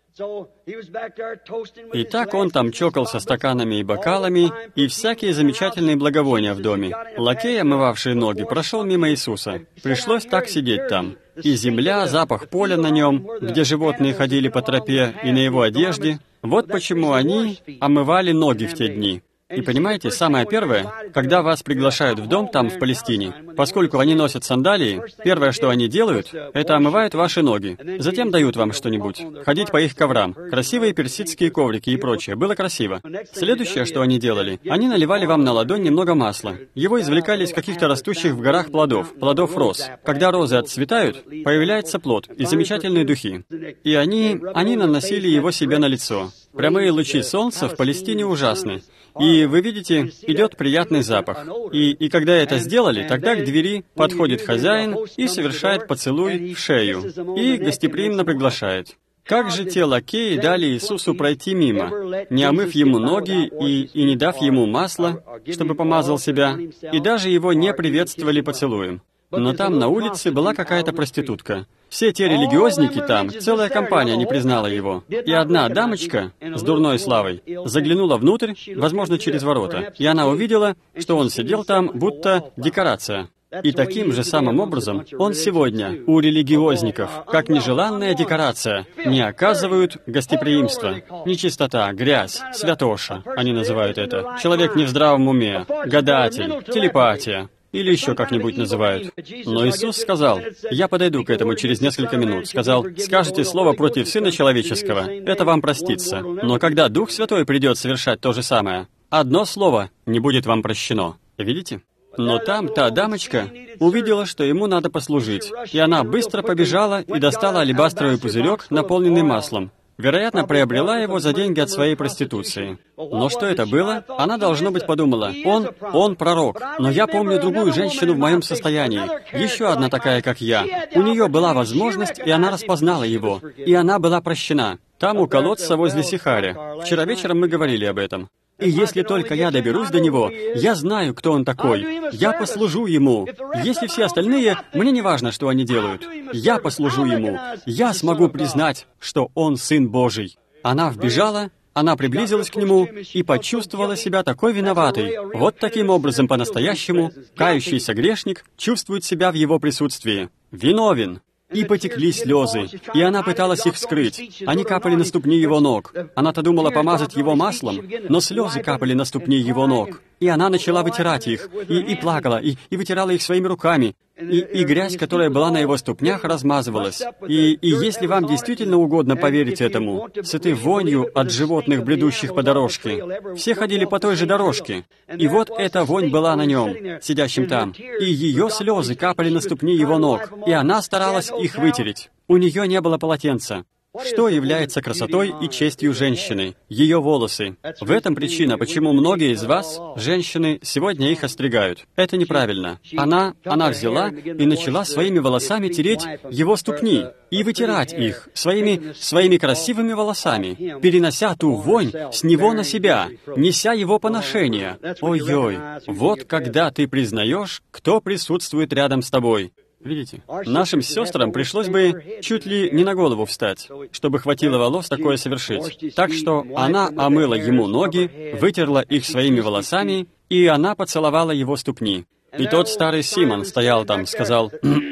И так он там чокался стаканами и бокалами, и всякие замечательные благовония в доме. Лакей, омывавший ноги, прошел мимо Иисуса. Пришлось так сидеть там. И земля, запах поля на нем, где животные ходили по тропе, и на его одежде. Вот почему они омывали ноги в те дни. И понимаете, самое первое, когда вас приглашают в дом там, в Палестине, поскольку они носят сандалии, первое, что они делают, это омывают ваши ноги. Затем дают вам что-нибудь. Ходить по их коврам. Красивые персидские коврики и прочее. Было красиво. Следующее, что они делали, они наливали вам на ладонь немного масла. Его извлекали из каких-то растущих в горах плодов роз. Когда розы отцветают, появляется плод и замечательные духи. И они наносили его себе на лицо. Прямые лучи солнца в Палестине ужасны. И вы видите, идет приятный запах. И когда это сделали, тогда к двери подходит хозяин и совершает поцелуй в шею. И гостеприимно приглашает. Как же те лакеи дали Иисусу пройти мимо, не омыв ему ноги и не дав ему масла, чтобы помазал себя, и даже его не приветствовали поцелуем. Но там на улице была какая-то проститутка. Все те религиозники там, целая компания не признала его. И одна дамочка с дурной славой заглянула внутрь, возможно, через ворота, и она увидела, что он сидел там, будто декорация. И таким же самым образом он сегодня у религиозников, как нежеланная декорация, не оказывают гостеприимства. Нечистота, грязь, святоша, они называют это. Человек не в здравом уме, гадатель, телепатия. Или еще как-нибудь называют. Но Иисус сказал, «Я подойду к этому через несколько минут». Сказал, «Скажете слово против Сына Человеческого, это вам простится. Но когда Дух Святой придет совершать то же самое, одно слово не будет вам прощено». Видите? Но там та дамочка увидела, что ему надо послужить, и она быстро побежала и достала алебастровый пузырек, наполненный маслом. Вероятно, приобрела его за деньги от своей проституции. Но что это было? Она, должно быть, подумала, он пророк. Но я помню другую женщину в моем состоянии, еще одна такая, как я. У нее была возможность, и она распознала его, и она была прощена. Там у колодца возле Сихаре. Вчера вечером мы говорили об этом. И если только я доберусь до него, я знаю, кто он такой. Я послужу ему. Если все остальные, мне не важно, что они делают. Я послужу ему. Я смогу признать, что он Сын Божий. Она вбежала, она приблизилась к нему и почувствовала себя такой виноватой. Вот таким образом, по-настоящему, кающийся грешник чувствует себя в его присутствии. Виновен. И потекли слезы, и она пыталась их скрыть. Они капали на ступни его ног. Она-то думала помазать его маслом, но слезы капали на ступни его ног. И она начала вытирать их, и плакала, и вытирала их своими руками. И грязь, которая была на его ступнях, размазывалась. И если вам действительно угодно поверить этому, с этой вонью от животных, бредущих по дорожке, все ходили по той же дорожке. И вот эта вонь была на нем, сидящем там. И ее слезы капали на ступни его ног, и она старалась их вытереть. У нее не было полотенца. Что является красотой и честью женщины? Ее волосы. В этом причина, почему многие из вас, женщины, сегодня их остригают. Это неправильно. Она взяла и начала своими волосами тереть его ступни и вытирать их своими красивыми волосами, перенося ту вонь с него на себя, неся его поношение. Ой-ой, вот когда ты признаешь, кто присутствует рядом с тобой. Видите? Нашим сестрам пришлось бы чуть ли не на голову встать, чтобы хватило волос такое совершить. Так что она омыла ему ноги, вытерла их своими волосами, и она поцеловала его ступни. И тот старый Симон стоял там, сказал,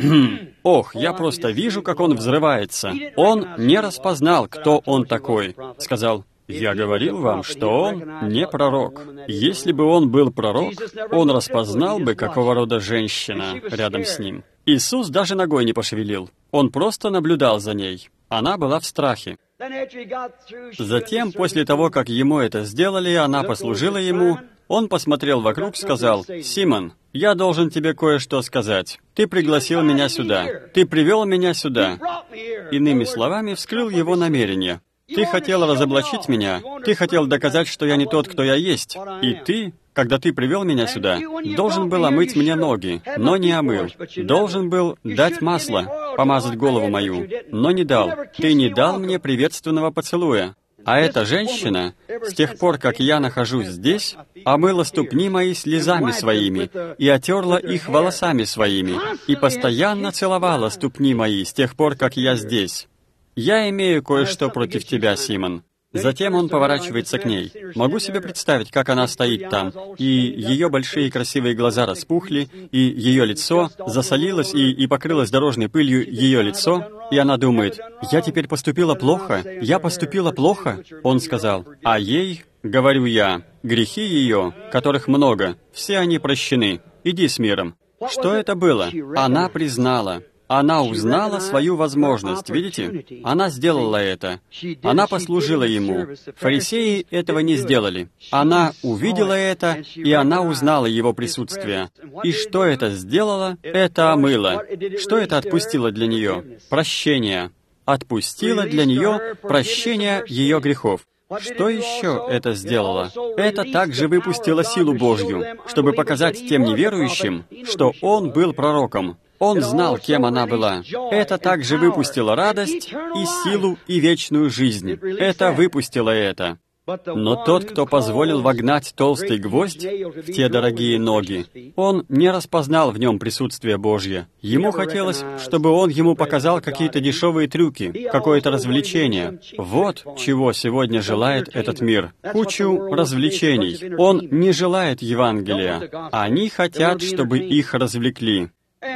«Ох, я просто вижу, как он взрывается. Он не распознал, кто он такой», — сказал. «Я говорил вам, что он не пророк. Если бы он был пророк, он распознал бы, какого рода женщина рядом с ним». Иисус даже ногой не пошевелил. Он просто наблюдал за ней. Она была в страхе. Затем, после того, как ему это сделали, она послужила ему, он посмотрел вокруг, сказал, «Симон, я должен тебе кое-что сказать. Ты пригласил меня сюда. Ты привел меня сюда». Иными словами, вскрыл его намерение. «Ты хотел разоблачить меня. Ты хотел доказать, что я не тот, кто я есть. И ты, когда ты привел меня сюда, должен был омыть мне ноги, но не омыл. Должен был дать масло, помазать голову мою, но не дал. Ты не дал мне приветственного поцелуя». А эта женщина, с тех пор, как я нахожусь здесь, омыла ступни мои слезами своими и отерла их волосами своими, и постоянно целовала ступни мои с тех пор, как я здесь. Я имею кое-что против тебя, Симон. Затем он поворачивается к ней. Могу себе представить, как она стоит там, и ее большие красивые глаза распухли, и ее лицо засолилось и покрылось дорожной пылью ее лицо, и она думает: «Я теперь поступила плохо? Я поступила плохо?» Он сказал: «А ей, говорю я, грехи ее, которых много, все они прощены. Иди с миром». Что это было? Она признала. Она узнала свою возможность, видите? Она сделала это. Она послужила ему. Фарисеи этого не сделали. Она увидела это, и она узнала его присутствие. И что это сделало? Это омыло. Что это отпустило для нее? Прощение. Отпустило для нее прощение ее грехов. Что еще это сделало? Это также выпустило силу Божью, чтобы показать тем неверующим, что он был пророком. Он знал, кем она была. Это также выпустило радость и силу и вечную жизнь. Это выпустило это. Но тот, кто позволил вогнать толстый гвоздь в те дорогие ноги, он не распознал в нем присутствие Божье. Ему хотелось, чтобы он ему показал какие-то дешевые трюки, какое-то развлечение. Вот чего сегодня желает этот мир. Кучу развлечений. Он не желает Евангелия. Они хотят, чтобы их развлекли.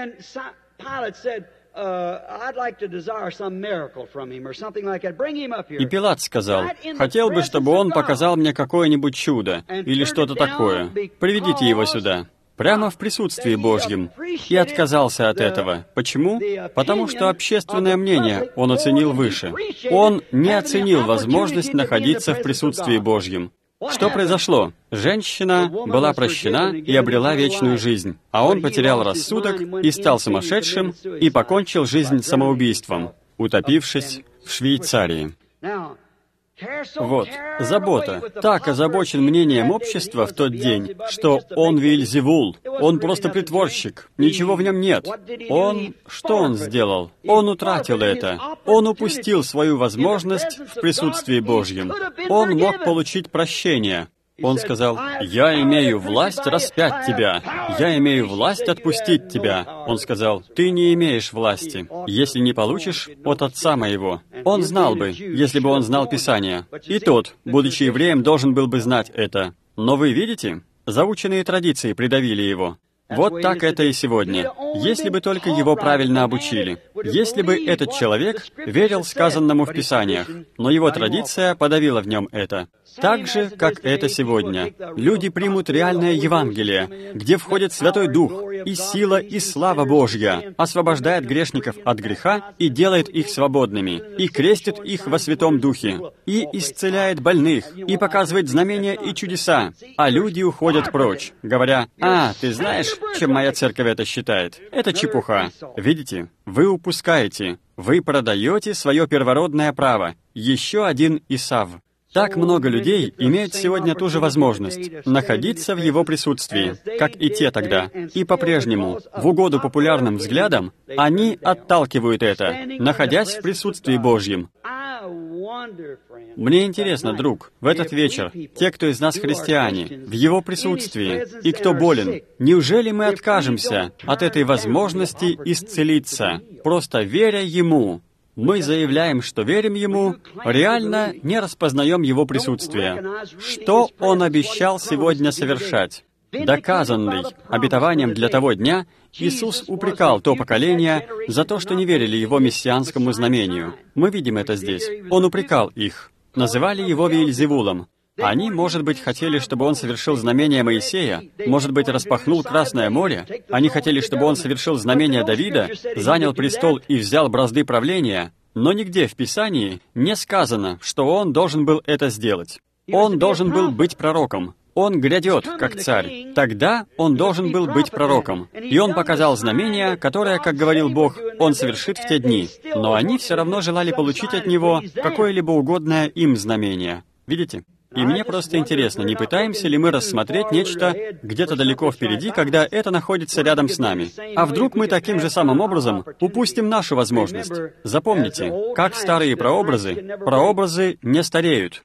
И Пилат сказал: «Хотел бы, чтобы он показал мне какое-нибудь чудо или что-то такое. Приведите его сюда». Прямо в присутствии Божьем. И отказался от этого. Почему? Потому что общественное мнение он оценил выше. Он не оценил возможность находиться в присутствии Божьем. Что произошло? Женщина была прощена и обрела вечную жизнь, а он потерял рассудок и стал сумасшедшим и покончил жизнь самоубийством, утопившись в Швейцарии. Вот, забота. Так озабочен мнением общества в тот день, что он Веельзевул, он просто притворщик, ничего в нем нет. Что он сделал? Он утратил это. Он упустил свою возможность в присутствии Божьем. Он мог получить прощение. Он сказал: «Я имею власть распять тебя. Я имею власть отпустить тебя». Он сказал: «Ты не имеешь власти, если не получишь от Отца моего». Он знал бы, если бы он знал Писание. И тот, будучи евреем, должен был бы знать это. Но вы видите, заученные традиции придавили его. Вот так это и сегодня. Если бы только его правильно обучили. Если бы этот человек верил сказанному в Писаниях, но его традиция подавила в нем это. Так же, как это сегодня. Люди примут реальное Евангелие, где входит Святой Дух, и сила, и слава Божья, освобождает грешников от греха и делает их свободными, и крестит их во Святом Духе, и исцеляет больных, и показывает знамения и чудеса, а люди уходят прочь, говоря: «А, ты знаешь, чем моя церковь это считает? Это чепуха». Видите? Вы упускаете. Вы продаете свое первородное право. Еще один Исав. Так много людей имеют сегодня ту же возможность находиться в его присутствии, как и те тогда. И по-прежнему, в угоду популярным взглядам, они отталкивают это, находясь в присутствии Божьем. Мне интересно, друг, в этот вечер, те, кто из нас христиане, в Его присутствии, и кто болен, неужели мы откажемся от этой возможности исцелиться, просто веря Ему? Мы заявляем, что верим Ему, реально не распознаем Его присутствие. Что Он обещал сегодня совершать? Доказанный обетованием для того дня, Иисус упрекал то поколение за то, что не верили Его мессианскому знамению. Мы видим это здесь. Он упрекал их. Называли Его Веельзевулом. Они, может быть, хотели, чтобы он совершил знамение Моисея, может быть, распахнул Красное море. Они хотели, чтобы он совершил знамение Давида, занял престол и взял бразды правления. Но нигде в Писании не сказано, что он должен был это сделать. Он должен был быть пророком. Он грядет, как царь. Тогда он должен был быть пророком. И он показал знамение, которое, как говорил Бог, он совершит в те дни. Но они все равно желали получить от него какое-либо угодное им знамение. Видите? И мне просто интересно, не пытаемся ли мы рассмотреть нечто где-то далеко впереди, когда это находится рядом с нами? А вдруг мы таким же самым образом упустим нашу возможность? Запомните, как старые прообразы не стареют.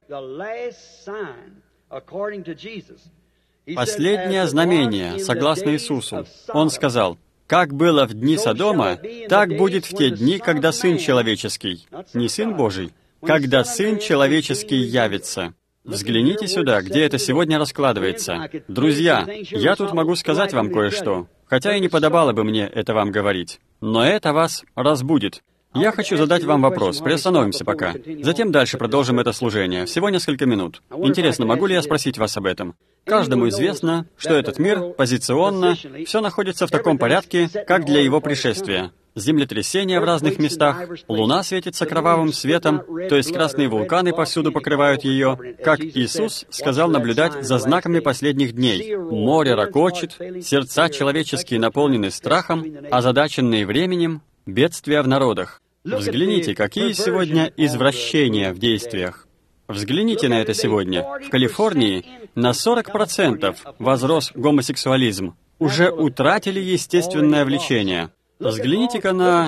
Последнее знамение, согласно Иисусу, Он сказал: «Как было в дни Содома, так будет в те дни, когда Сын Человеческий». Не Сын Божий, когда Сын Человеческий явится. Взгляните сюда, где это сегодня раскладывается. Друзья, я тут могу сказать вам кое-что, хотя и не подобало бы мне это вам говорить. Но это вас разбудит. Я хочу задать вам вопрос. Приостановимся пока. Затем дальше продолжим это служение. Всего несколько минут. Интересно, могу ли я спросить вас об этом? Каждому известно, что этот мир позиционно, все находится в таком порядке, как для его пришествия. Землетрясения в разных местах, луна светится кровавым светом, то есть красные вулканы повсюду покрывают ее, как Иисус сказал наблюдать за знаками последних дней. Море рокочет, сердца человеческие наполнены страхом, озадаченные временем, бедствия в народах. Взгляните, какие сегодня извращения в действиях. Взгляните на это сегодня. В Калифорнии на 40% возрос гомосексуализм. Уже утратили естественное влечение. Взгляните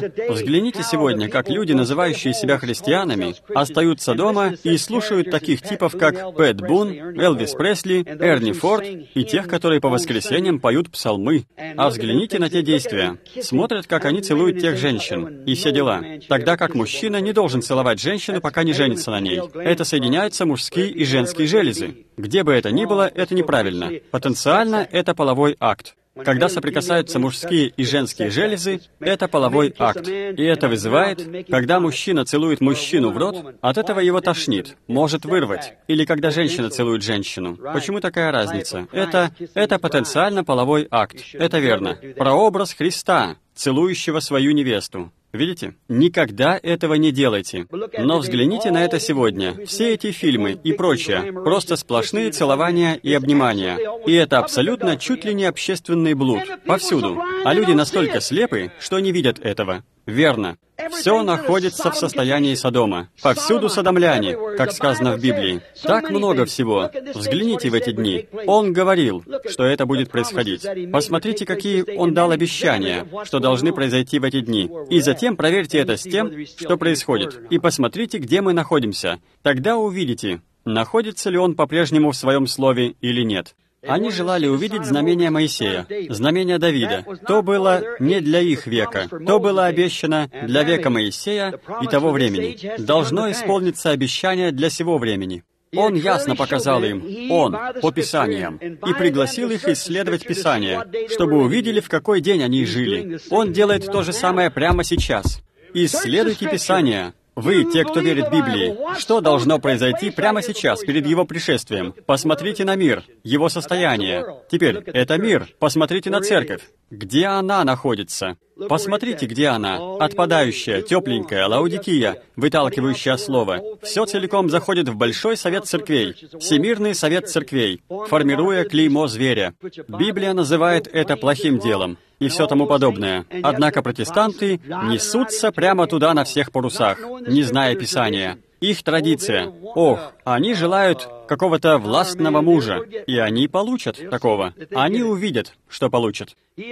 сегодня, как люди, называющие себя христианами, остаются дома и слушают таких типов, как Пэт Бун, Элвис Пресли, Эрни Форд и тех, которые по воскресеньям поют псалмы. А взгляните на те действия. Смотрят, как они целуют тех женщин, и все дела. Тогда как мужчина не должен целовать женщину, пока не женится на ней. Это соединяются мужские и женские железы. Где бы это ни было, это неправильно. Потенциально это половой акт. Когда соприкасаются мужские и женские железы, это половой акт. И это вызывает, когда мужчина целует мужчину в рот, от этого его тошнит, может вырвать. Или когда женщина целует женщину. Почему такая разница? Это потенциально половой акт. Это верно. Прообраз Христа, целующего свою невесту. Видите? Никогда этого не делайте. Но взгляните на это сегодня. Все эти фильмы и прочее — просто сплошные целования и обнимания. И это абсолютно чуть ли не общественный блуд. Повсюду. А люди настолько слепы, что не видят этого. Верно. Все находится в состоянии Содома. Повсюду содомляне, как сказано в Библии. Так много всего. Взгляните в эти дни. Он говорил, что это будет происходить. Посмотрите, какие он дал обещания, что должны произойти в эти дни. И затем проверьте это с тем, что происходит. И посмотрите, где мы находимся. Тогда увидите, находится ли он по-прежнему в своем слове или нет. Они желали увидеть знамение Моисея, знамение Давида. То было не для их века, то было обещано для века Моисея и того времени. Должно исполниться обещание для сего времени. Он ясно показал им, по Писаниям, и пригласил их исследовать Писание, чтобы увидели, в какой день они жили. Он делает то же самое прямо сейчас. Исследуйте Писание. Вы, те, кто верит Библии, что должно произойти прямо сейчас, перед Его пришествием? Посмотрите на мир, его состояние. Теперь, это мир. Посмотрите на церковь. Где она находится? Посмотрите, где она. Отпадающая, тепленькая, Лаодикия, выталкивающая слово. Все целиком заходит в Большой Совет Церквей, Всемирный Совет Церквей, формируя клеймо зверя. Библия называет это плохим делом и все тому подобное. Однако протестанты несутся прямо туда на всех парусах, не зная Писания. Их традиция. Они желают какого-то властного мужа, и они получат такого. Они увидят, что получат.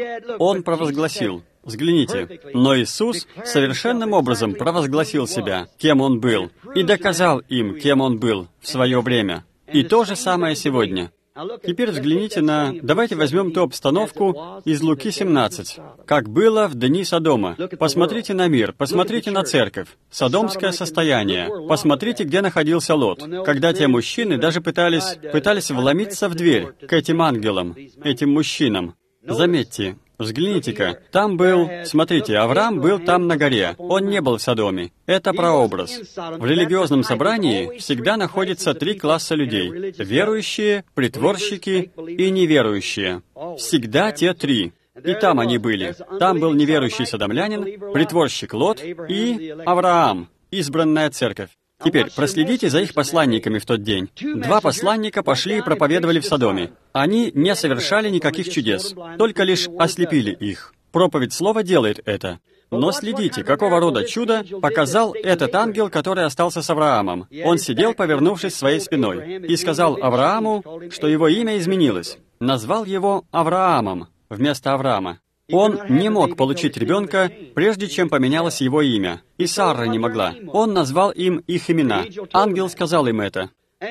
Он провозгласил. Взгляните. Но Иисус совершенным образом провозгласил себя, кем Он был, и доказал им, кем Он был в свое время. И то же самое сегодня. Теперь взгляните давайте возьмем ту обстановку из Луки 17, как было в дни Содома. Посмотрите на мир, посмотрите на церковь, содомское состояние. Посмотрите, где находился Лот, когда те мужчины даже пытались вломиться в дверь к этим ангелам, этим мужчинам. Заметьте, взгляните-ка, смотрите, Авраам был там на горе, он не был в Содоме. Это прообраз. В религиозном собрании всегда находится 3 класса людей. Верующие, притворщики и неверующие. Всегда те 3. И там они были. Там был неверующий содомлянин, притворщик Лот и Авраам, избранная церковь. Теперь проследите за их посланниками в тот день. 2 посланника пошли и проповедовали в Содоме. Они не совершали никаких чудес, только лишь ослепили их. Проповедь слова делает это. Но следите, какого рода чудо показал этот ангел, который остался с Авраамом. Он сидел, повернувшись своей спиной, и сказал Аврааму, что его имя изменилось. Назвал его Авраамом вместо Авраама. Он не мог получить ребенка, прежде чем поменялось его имя. И Сара не могла. Он назвал им их имена. Ангел сказал им это.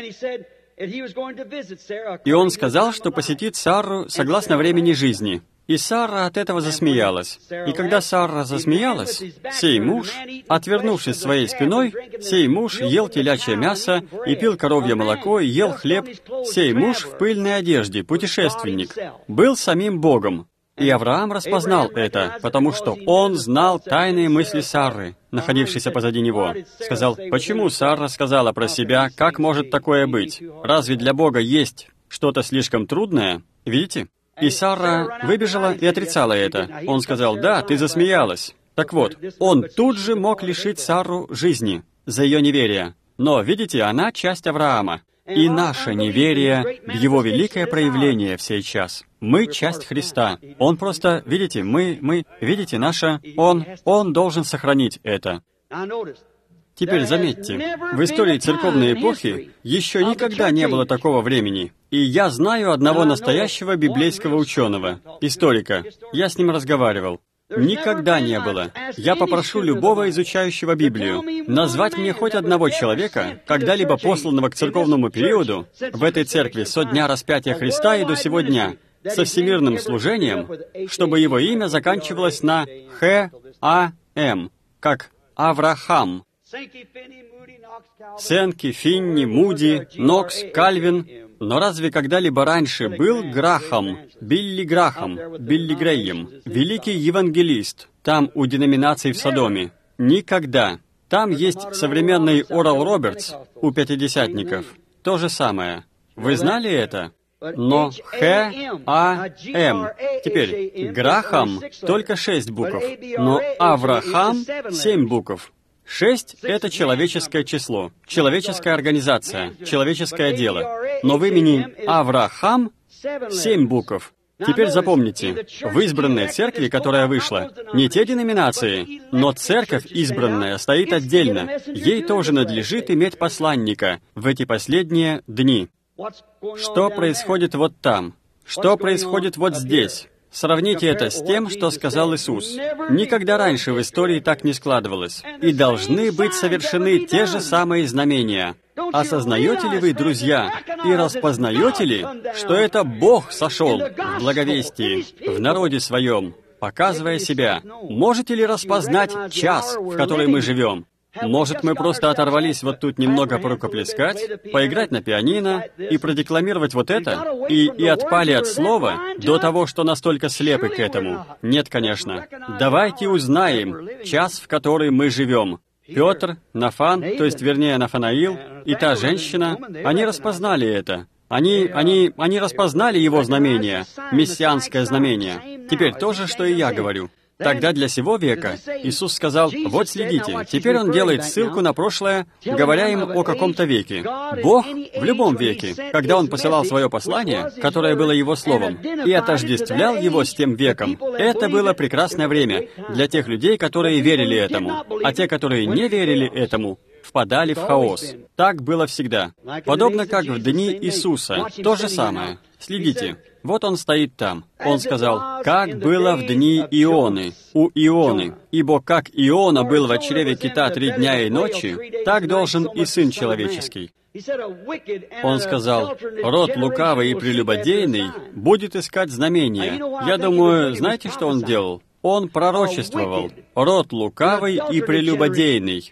И он сказал, что посетит Сару согласно времени жизни. И Сара от этого засмеялась. И когда Сара засмеялась, сей муж, отвернувшись своей спиной, сей муж ел телячье мясо и пил коровье молоко и ел хлеб. Сей муж в пыльной одежде, путешественник, был самим Богом. И Авраам распознал это, потому что он знал тайные мысли Сары, находившейся позади него. Сказал, почему Сара сказала про себя, как может такое быть? Разве для Бога есть что-то слишком трудное? Видите? И Сара выбежала и отрицала это. Он сказал, да, ты засмеялась. Так вот, он тут же мог лишить Сару жизни за ее неверие. Но, видите, она часть Авраама. И наше неверие в Его великое проявление в сей час. Мы часть Христа. Он просто, видите, видите, Он должен сохранить это. Теперь заметьте, в истории церковной эпохи еще никогда не было такого времени. И я знаю одного настоящего библейского ученого, историка. Я с ним разговаривал. Никогда не было. Я попрошу любого изучающего Библию назвать мне хоть одного человека, когда-либо посланного к церковному периоду, в этой церкви со дня распятия Христа и до сего дня, со всемирным служением, чтобы его имя заканчивалось на Х-А-М, как Авраам. Сенки, Финни, Муди, Нокс, Кальвин. Но разве когда-либо раньше был Грахам, Билли Грэйем, великий евангелист, там у деноминаций в Содоме? Никогда. Там есть современный Орал Робертс у пятидесятников. То же самое. Вы знали это? Но Х-А-М. Теперь, Грахам только 6 букв, но Авраам 7 букв. 6 — это человеческое число, человеческая организация, человеческое дело. Но в имени Авраам 7 букв. Теперь запомните, в избранной церкви, которая вышла, не те деноминации, но церковь избранная стоит отдельно. Ей тоже надлежит иметь посланника в эти последние дни. Что происходит вот там? Что происходит вот здесь? Сравните это с тем, что сказал Иисус. Никогда раньше в истории так не складывалось. И должны быть совершены те же самые знамения. Осознаете ли вы, друзья, и распознаете ли, что это Бог сошел в благовестии, в народе своем, показывая себя? Можете ли распознать час, в который мы живем? Может, мы просто оторвались вот тут немного порукоплескать, поиграть на пианино и продекламировать вот это, и отпали от слова до того, что настолько слепы к этому? Нет, конечно. Давайте узнаем час, в который мы живем. Петр, Нафан, то есть, вернее, Нафанаил, и та женщина, они распознали это. Они распознали его знамение, мессианское знамение. Теперь то же, что и я говорю. Тогда для сего века Иисус сказал, вот следите, теперь Он делает ссылку на прошлое, говоря им о каком-то веке. Бог в любом веке, когда Он посылал свое послание, которое было Его Словом, и отождествлял его с тем веком, это было прекрасное время для тех людей, которые верили этому, а те, которые не верили этому, впадали в хаос. Так было всегда. Подобно как в дни Иисуса. То же самое. Следите. Вот он стоит там. Он сказал, как было в дни Ионы, у Ионы. Ибо как Иона был в чреве кита 3 дня и ночи, так должен и Сын Человеческий. Он сказал, род лукавый и прелюбодейный будет искать знамения. Я думаю, знаете, что он делал? Он пророчествовал. Род лукавый и прелюбодейный.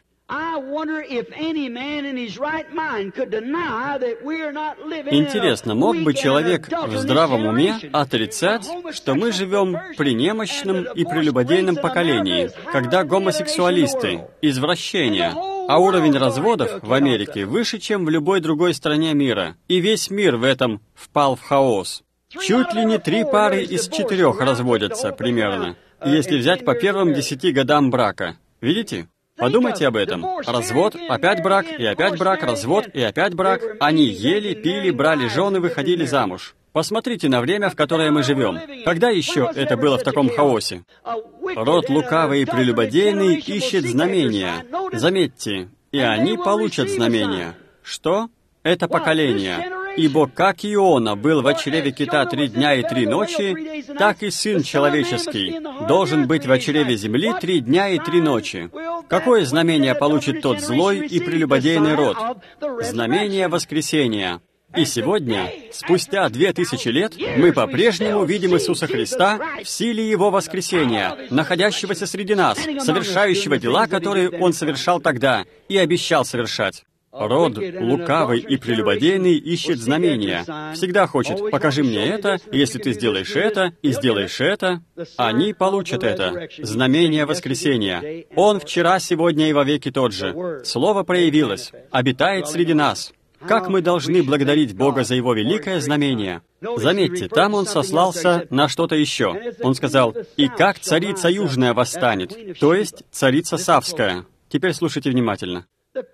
Интересно, мог бы человек в здравом уме отрицать, что мы живем при немощном и прелюбодейном поколении, когда гомосексуалисты, извращения, а уровень разводов в Америке выше, чем в любой другой стране мира, и весь мир в этом впал в хаос. Чуть ли не 3 пары из 4 разводятся, примерно, если взять по первым 10 годам брака. Видите? Подумайте об этом. Развод, опять брак, и опять брак, развод, и опять брак. Они ели, пили, брали жены, выходили замуж. Посмотрите на время, в которое мы живем. Когда еще это было в таком хаосе? Род лукавый и прелюбодейный ищет знамения. Заметьте, и они получат знамения. Что? Это поколение. Ибо как Иона был в чреве кита 3 дня и 3 ночи, так и Сын Человеческий должен быть в чреве земли 3 дня и 3 ночи. Какое знамение получит тот злой и прелюбодейный род? Знамение воскресения. И сегодня, спустя 2000 лет, мы по-прежнему видим Иисуса Христа в силе Его воскресения, находящегося среди нас, совершающего дела, которые Он совершал тогда и обещал совершать. Род лукавый и прелюбодейный ищет знамения. Всегда хочет: покажи мне это, если ты сделаешь это и сделаешь это. Они получат это. Знамение воскресения. Он вчера, сегодня и вовеки тот же. Слово проявилось, обитает среди нас. Как мы должны благодарить Бога за Его великое знамение? Заметьте, там Он сослался на что-то еще. Он сказал: «И как царица южная восстанет», то есть царица Савская. Теперь слушайте внимательно.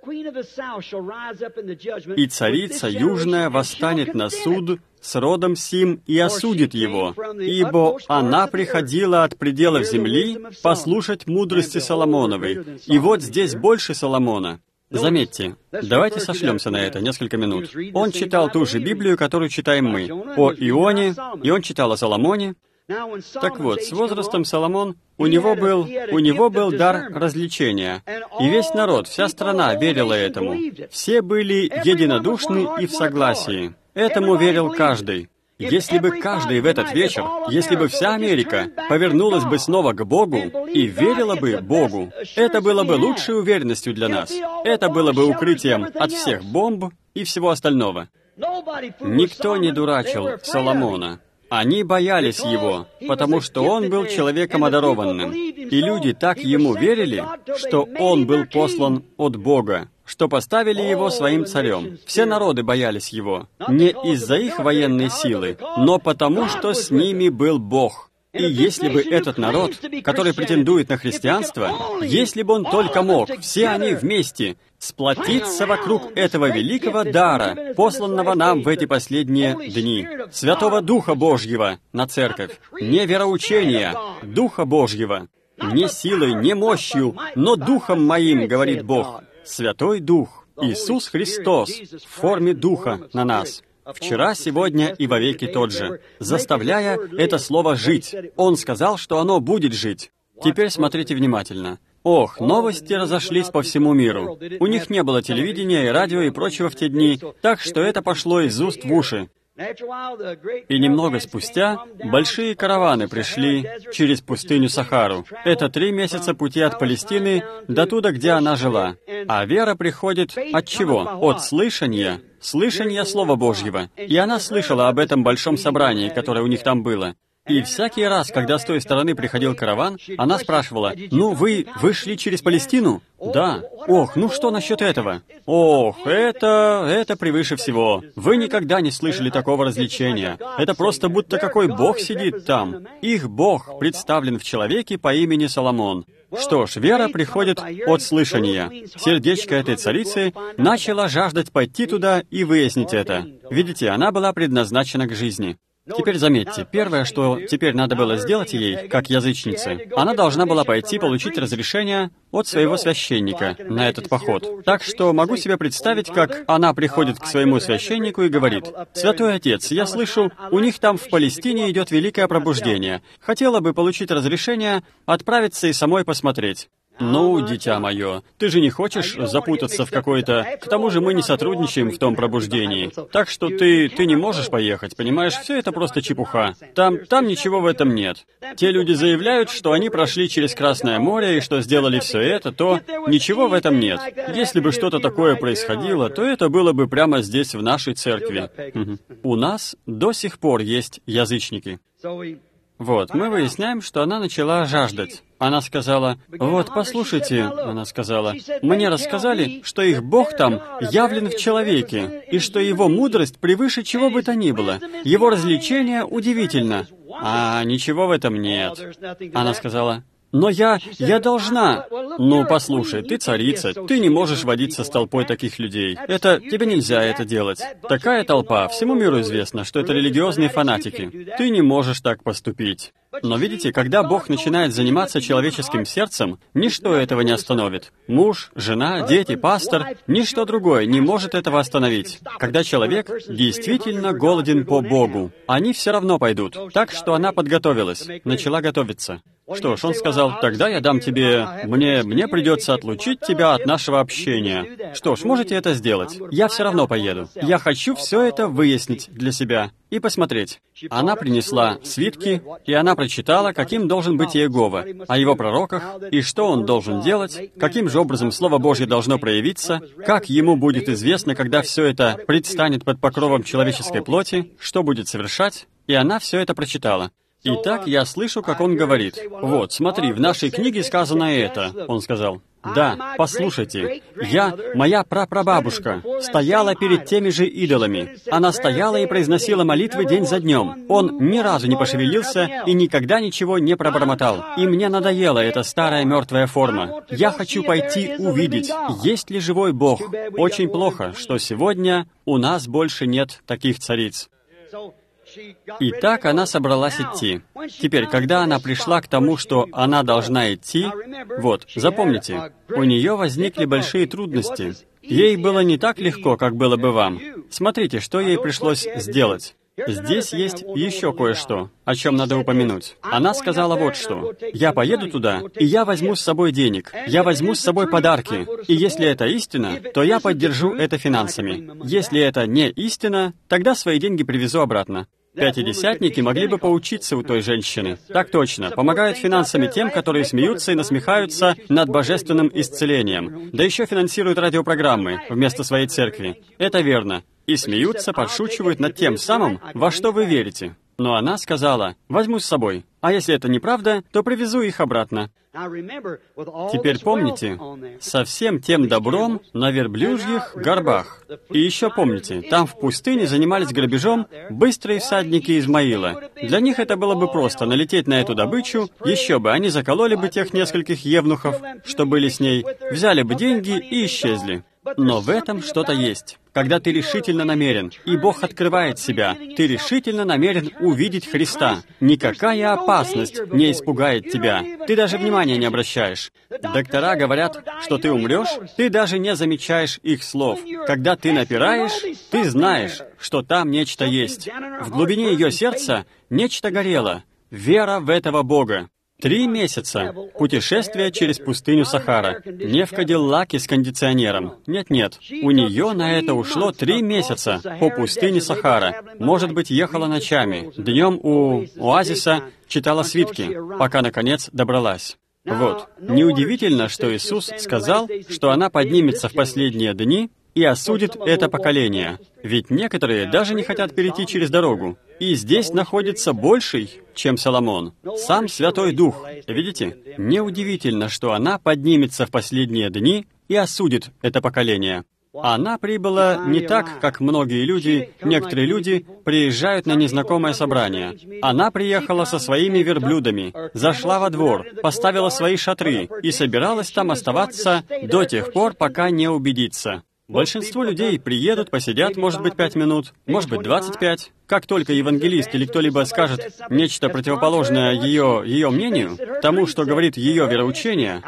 «И царица южная восстанет на суд с родом сим и осудит его, ибо она приходила от пределов земли послушать мудрости Соломоновой». И вот здесь больше Соломона. Заметьте, давайте сошлемся на это несколько минут. Он читал ту же Библию, которую читаем мы, о Ионе, и он читал о Соломоне. Так вот, с возрастом Соломон, у него был дар развлечения. И весь народ, вся страна верила этому. Все были единодушны и в согласии. Этому верил каждый. Если бы каждый в этот вечер, если бы вся Америка повернулась бы снова к Богу и верила бы Богу, это было бы лучшей уверенностью для нас. Это было бы укрытием от всех бомб и всего остального. Никто не дурачил Соломона. Они боялись его, потому что он был человеком одарованным. И люди так ему верили, что он был послан от Бога, что поставили его своим царем. Все народы боялись его, не из-за их военной силы, но потому, что с ними был Бог. И если бы этот народ, который претендует на христианство, если бы он только мог, все они вместе, сплотиться вокруг этого великого дара, посланного нам в эти последние дни, Святого Духа Божьего на церковь, не вероучения, Духа Божьего, не силой, не мощью, но Духом моим, говорит Бог, Святой Дух, Иисус Христос в форме Духа на нас. Вчера, сегодня и вовеки тот же, заставляя это слово жить. Он сказал, что оно будет жить. Теперь смотрите внимательно. Ох, новости разошлись по всему миру. У них не было телевидения и радио и прочего в те дни, так что это пошло из уст в уши. И немного спустя большие караваны пришли через пустыню Сахару. Это 3 месяца пути от Палестины до туда, где она жила. А вера приходит от чего? От слышания. Слышания Слова Божьего. И она слышала об этом большом собрании, которое у них там было. И всякий раз, когда с той стороны приходил караван, она спрашивала: «Ну, вы шли через Палестину?» «Да». «Ох, ну что насчет этого?» «Ох, это превыше всего. Вы никогда не слышали такого развлечения. Это просто будто какой Бог сидит там. Их Бог представлен в человеке по имени Соломон». Что ж, вера приходит от слышания. Сердечко этой царицы начало жаждать пойти туда и выяснить это. Видите, она была предназначена к жизни. Теперь заметьте, первое, что теперь надо было сделать ей, как язычнице, она должна была пойти получить разрешение от своего священника на этот поход. Так что могу себе представить, как она приходит к своему священнику и говорит: «Святой Отец, я слышу, у них там в Палестине идет великое пробуждение. Хотела бы получить разрешение отправиться и самой посмотреть». «Ну, дитя мое, ты же не хочешь запутаться в какой-то... К тому же мы не сотрудничаем в том пробуждении. Так что ты не можешь поехать, понимаешь? Все это просто чепуха. Там ничего в этом нет. Те люди заявляют, что они прошли через Красное море и что сделали все это, то ничего в этом нет. Если бы что-то такое происходило, то это было бы прямо здесь, в нашей церкви. У нас до сих пор есть язычники». Вот, мы выясняем, что она начала жаждать. Она сказала: «Вот, послушайте», она сказала, «мне рассказали, что их Бог там явлен в человеке, и что его мудрость превыше чего бы то ни было. Его развлечение удивительно». «А, ничего в этом нет». Она сказала: Но я должна. Ну, послушай, ты царица, ты не можешь водиться с толпой таких людей. Тебе нельзя это делать. Такая толпа, всему миру известно, что это религиозные фанатики. Ты не можешь так поступить. Но видите, когда Бог начинает заниматься человеческим сердцем, ничто этого не остановит. Муж, жена, дети, пастор, ничто другое не может этого остановить. Когда человек действительно голоден по Богу, они все равно пойдут. Так что она подготовилась, начала готовиться. Что ж, он сказал, тогда я дам тебе... Мне придется отлучить тебя от нашего общения. Что ж, можете это сделать. Я все равно поеду. Я хочу все это выяснить для себя и посмотреть. Она принесла свитки, и она прочитала, каким должен быть Иегова, о его пророках, и что он должен делать, каким же образом Слово Божье должно проявиться, как ему будет известно, когда все это предстанет под покровом человеческой плоти, что будет совершать, и она все это прочитала. Итак, я слышу, как он говорит, «Вот, смотри, в нашей книге сказано это», он сказал. «Да, послушайте, моя прапрабабушка, стояла перед теми же идолами. Она стояла и произносила молитвы день за днем. Он ни разу не пошевелился и никогда ничего не пробормотал. И мне надоела эта старая мертвая форма. Я хочу пойти увидеть, есть ли живой Бог. Очень плохо, что сегодня у нас больше нет таких цариц». И так она собралась идти. Теперь, когда она пришла к тому, что она должна идти, вот, запомните, у нее возникли большие трудности. Ей было не так легко, как было бы вам. Смотрите, что ей пришлось сделать. Здесь есть еще кое-что, о чем надо упомянуть. Она сказала вот что. «Я поеду туда, и я возьму с собой денег, я возьму с собой подарки, и если это истина, то я поддержу это финансами. Если это не истина, тогда свои деньги привезу обратно». Пятидесятники могли бы поучиться у той женщины. Так точно, помогают финансами тем, которые смеются и насмехаются над божественным исцелением. Да еще финансируют радиопрограммы вместо своей церкви. Это верно. И смеются, подшучивают над тем самым, во что вы верите. Но она сказала, возьму с собой, а если это неправда, то привезу их обратно. Теперь помните, со всем тем добром на верблюжьих горбах. И еще помните, там в пустыне занимались грабежом быстрые всадники Измаила. Для них это было бы просто налететь на эту добычу, еще бы, они закололи бы тех нескольких евнухов, что были с ней, взяли бы деньги и исчезли. Но в этом что-то есть. Когда ты решительно намерен, и Бог открывает себя, ты решительно намерен увидеть Христа. Никакая опасность не испугает тебя. Ты даже внимания не обращаешь. Доктора говорят, что ты умрешь, ты даже не замечаешь их слов. Когда ты напираешь, ты знаешь, что там нечто есть. В глубине ее сердца нечто горело. Вера в этого Бога. 3 месяца путешествия через пустыню Сахара. Не в Кадиллаке с кондиционером. Нет. У нее на это ушло 3 месяца по пустыне Сахара. Может быть, ехала ночами. Днем у оазиса читала свитки, пока, наконец, добралась. Вот. Неудивительно, что Иисус сказал, что она поднимется в последние дни и осудит это поколение. Ведь некоторые даже не хотят перейти через дорогу. И здесь находится больший, чем Соломон. Сам Святой Дух. Видите? Неудивительно, что она поднимется в последние дни и осудит это поколение. Она прибыла не так, как многие люди, некоторые люди приезжают на незнакомое собрание. Она приехала со своими верблюдами, зашла во двор, поставила свои шатры и собиралась там оставаться до тех пор, пока не убедится. Большинство людей приедут, посидят, может быть, 5 минут, может быть, 25. Как только евангелист или кто-либо скажет нечто противоположное ее мнению, тому, что говорит его вероучение,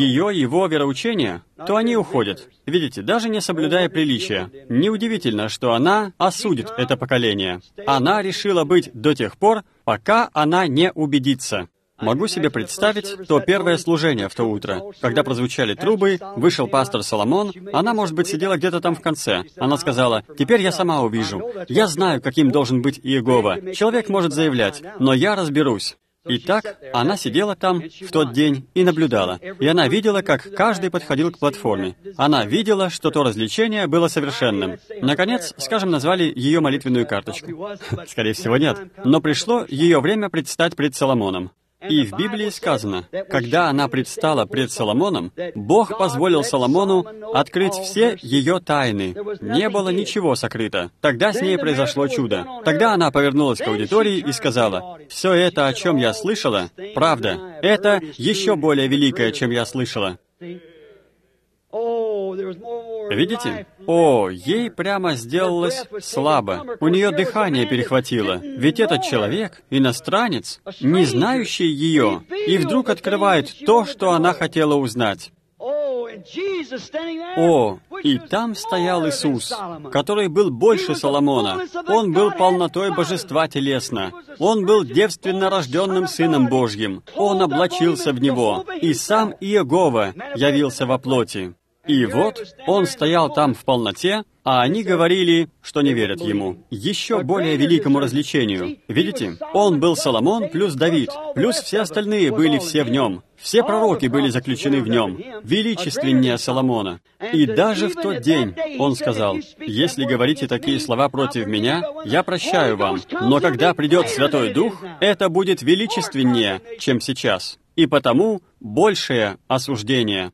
то они уходят. Видите, даже не соблюдая приличия. Неудивительно, что она осудит это поколение. Она решила быть до тех пор, пока она не убедится. Могу себе представить то первое служение в то утро, когда прозвучали трубы, вышел пастор Соломон, она, может быть, сидела где-то там в конце. Она сказала, «Теперь я сама увижу. Я знаю, каким должен быть Иегова. Человек может заявлять, но я разберусь». Итак, она сидела там в тот день и наблюдала. И она видела, как каждый подходил к платформе. Она видела, что то развлечение было совершенным. Наконец, скажем, назвали ее молитвенную карточку. Скорее всего, нет. Но пришло ее время предстать пред Соломоном. И в Библии сказано, когда она предстала пред Соломоном, Бог позволил Соломону открыть все ее тайны. Не было ничего сокрыто. Тогда с ней произошло чудо. Тогда она повернулась к аудитории и сказала, «Все это, о чем я слышала, правда. Это еще более великое, чем я слышала». Видите? Ей прямо сделалось слабо. У нее дыхание перехватило. Ведь этот человек, иностранец, не знающий ее, и вдруг открывает то, что она хотела узнать. И там стоял Иисус, который был больше Соломона. Он был полнотой божества телесно. Он был девственно рожденным Сыном Божьим. Он облачился в Него, и сам Иегова явился во плоти. И вот он стоял там в полноте, а они говорили, что не верят ему. Еще более великому развлечению. Видите? Он был Соломон плюс Давид, плюс все остальные были все в нем. Все пророки были заключены в нем. Величественнее Соломона. И даже в тот день он сказал, «Если говорите такие слова против меня, я прощаю вам. Но когда придет Святой Дух, это будет величественнее, чем сейчас. И потому большее осуждение».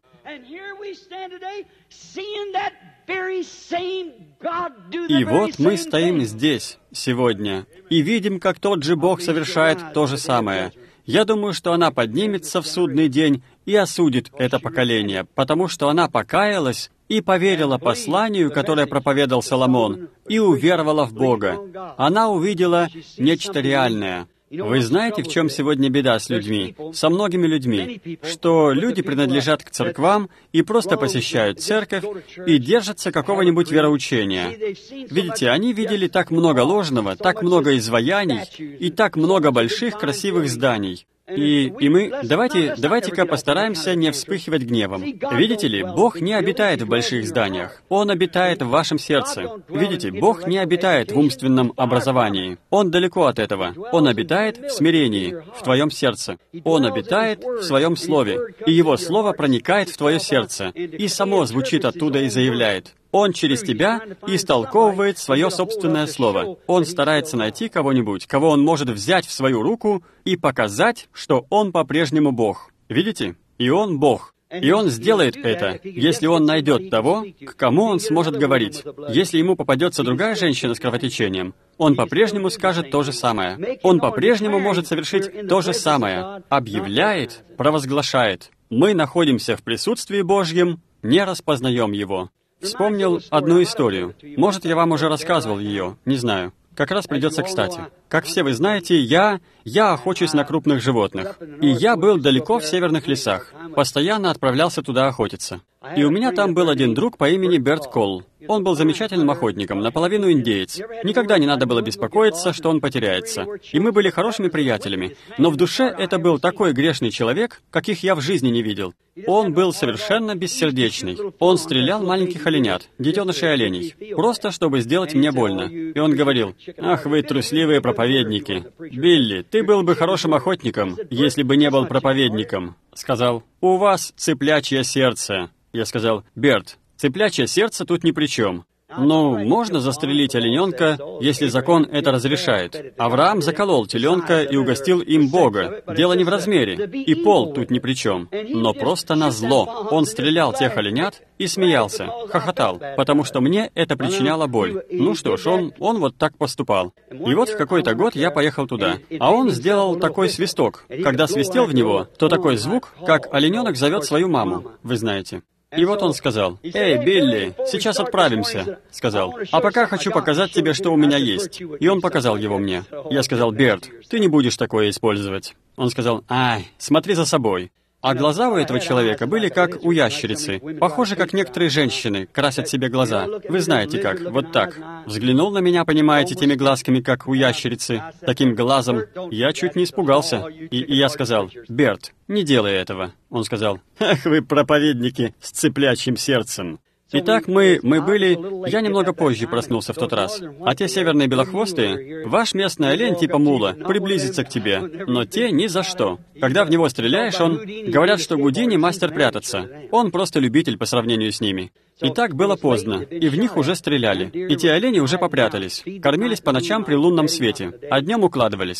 И вот мы стоим здесь сегодня и видим, как тот же Бог совершает то же самое. Я думаю, что она поднимется в судный день и осудит это поколение, потому что она покаялась и поверила посланию, которое проповедовал Соломон, и уверовала в Бога. Она увидела нечто реальное. Вы знаете, в чем сегодня беда с людьми, со многими людьми, что люди принадлежат к церквам и просто посещают церковь и держатся какого-нибудь вероучения. Видите, они видели так много ложного, так много изваяний и так много больших красивых зданий. И мы... Давайте-ка постараемся не вспыхивать гневом. Видите ли, Бог не обитает в больших зданиях. Он обитает в вашем сердце. Видите, Бог не обитает в умственном образовании. Он далеко от этого. Он обитает в смирении, в твоем сердце. Он обитает в своем Слове. И Его Слово проникает в твое сердце. И само звучит оттуда и заявляет. Он через тебя истолковывает свое собственное слово. Он старается найти кого-нибудь, кого он может взять в свою руку и показать, что он по-прежнему Бог. Видите? И он Бог. И он сделает это, если он найдет того, к кому он сможет говорить. Если ему попадется другая женщина с кровотечением, он по-прежнему скажет то же самое. Он по-прежнему может совершить то же самое. Объявляет, провозглашает. Мы находимся в присутствии Божьем, не распознаем Его. Вспомнил одну историю. Может, я вам уже рассказывал ее, не знаю. Как раз придется кстати. Как все вы знаете, я охочусь на крупных животных. И я был далеко в северных лесах. Постоянно отправлялся туда охотиться. И у меня там был один друг по имени Берт Колл. Он был замечательным охотником, наполовину индеец. Никогда не надо было беспокоиться, что он потеряется. И мы были хорошими приятелями. Но в душе это был такой грешный человек, каких я в жизни не видел. Он был совершенно бессердечный. Он стрелял маленьких оленят, детенышей оленей, просто чтобы сделать мне больно. И он говорил, «Ах, вы трусливые проповедники! Билли, ты был бы хорошим охотником, если бы не был проповедником». Сказал, «У вас цыплячье сердце». Я сказал, «Берт, цыплячье сердце тут ни при чем. Ну, можно застрелить олененка, если закон это разрешает. Авраам заколол теленка и угостил им Бога. Дело не в размере, и пол тут ни при чем. Но просто назло. Он стрелял тех оленят и смеялся, хохотал, потому что мне это причиняло боль. Ну что ж, он вот так поступал. И вот в какой-то год я поехал туда, а он сделал такой свисток. Когда свистел в него, то такой звук, как олененок зовет свою маму, вы знаете. И вот он сказал, «Эй, Билли, сейчас отправимся», — сказал. «А пока хочу показать тебе, что у меня есть». И он показал его мне. Я сказал, «Берт, ты не будешь такое использовать». Он сказал, «Ай, смотри за собой». А глаза у этого человека были как у ящерицы, похожи, как некоторые женщины красят себе глаза. Вы знаете как, вот так. Взглянул на меня, понимаете, теми глазками, как у ящерицы, таким глазом. Я чуть не испугался. И я сказал, «Берт, не делай этого». Он сказал, «Ах вы проповедники с цыплячьим сердцем». Итак, мы были... Я немного позже проснулся в тот раз. А те северные белохвостые, ваш местный олень типа мула, приблизится к тебе, но те ни за что. Когда в него стреляешь, Говорят, что Гудини мастер прятаться. Он просто любитель по сравнению с ними. И так было поздно, и в них уже стреляли. И те олени уже попрятались, кормились по ночам при лунном свете, а днем укладывались.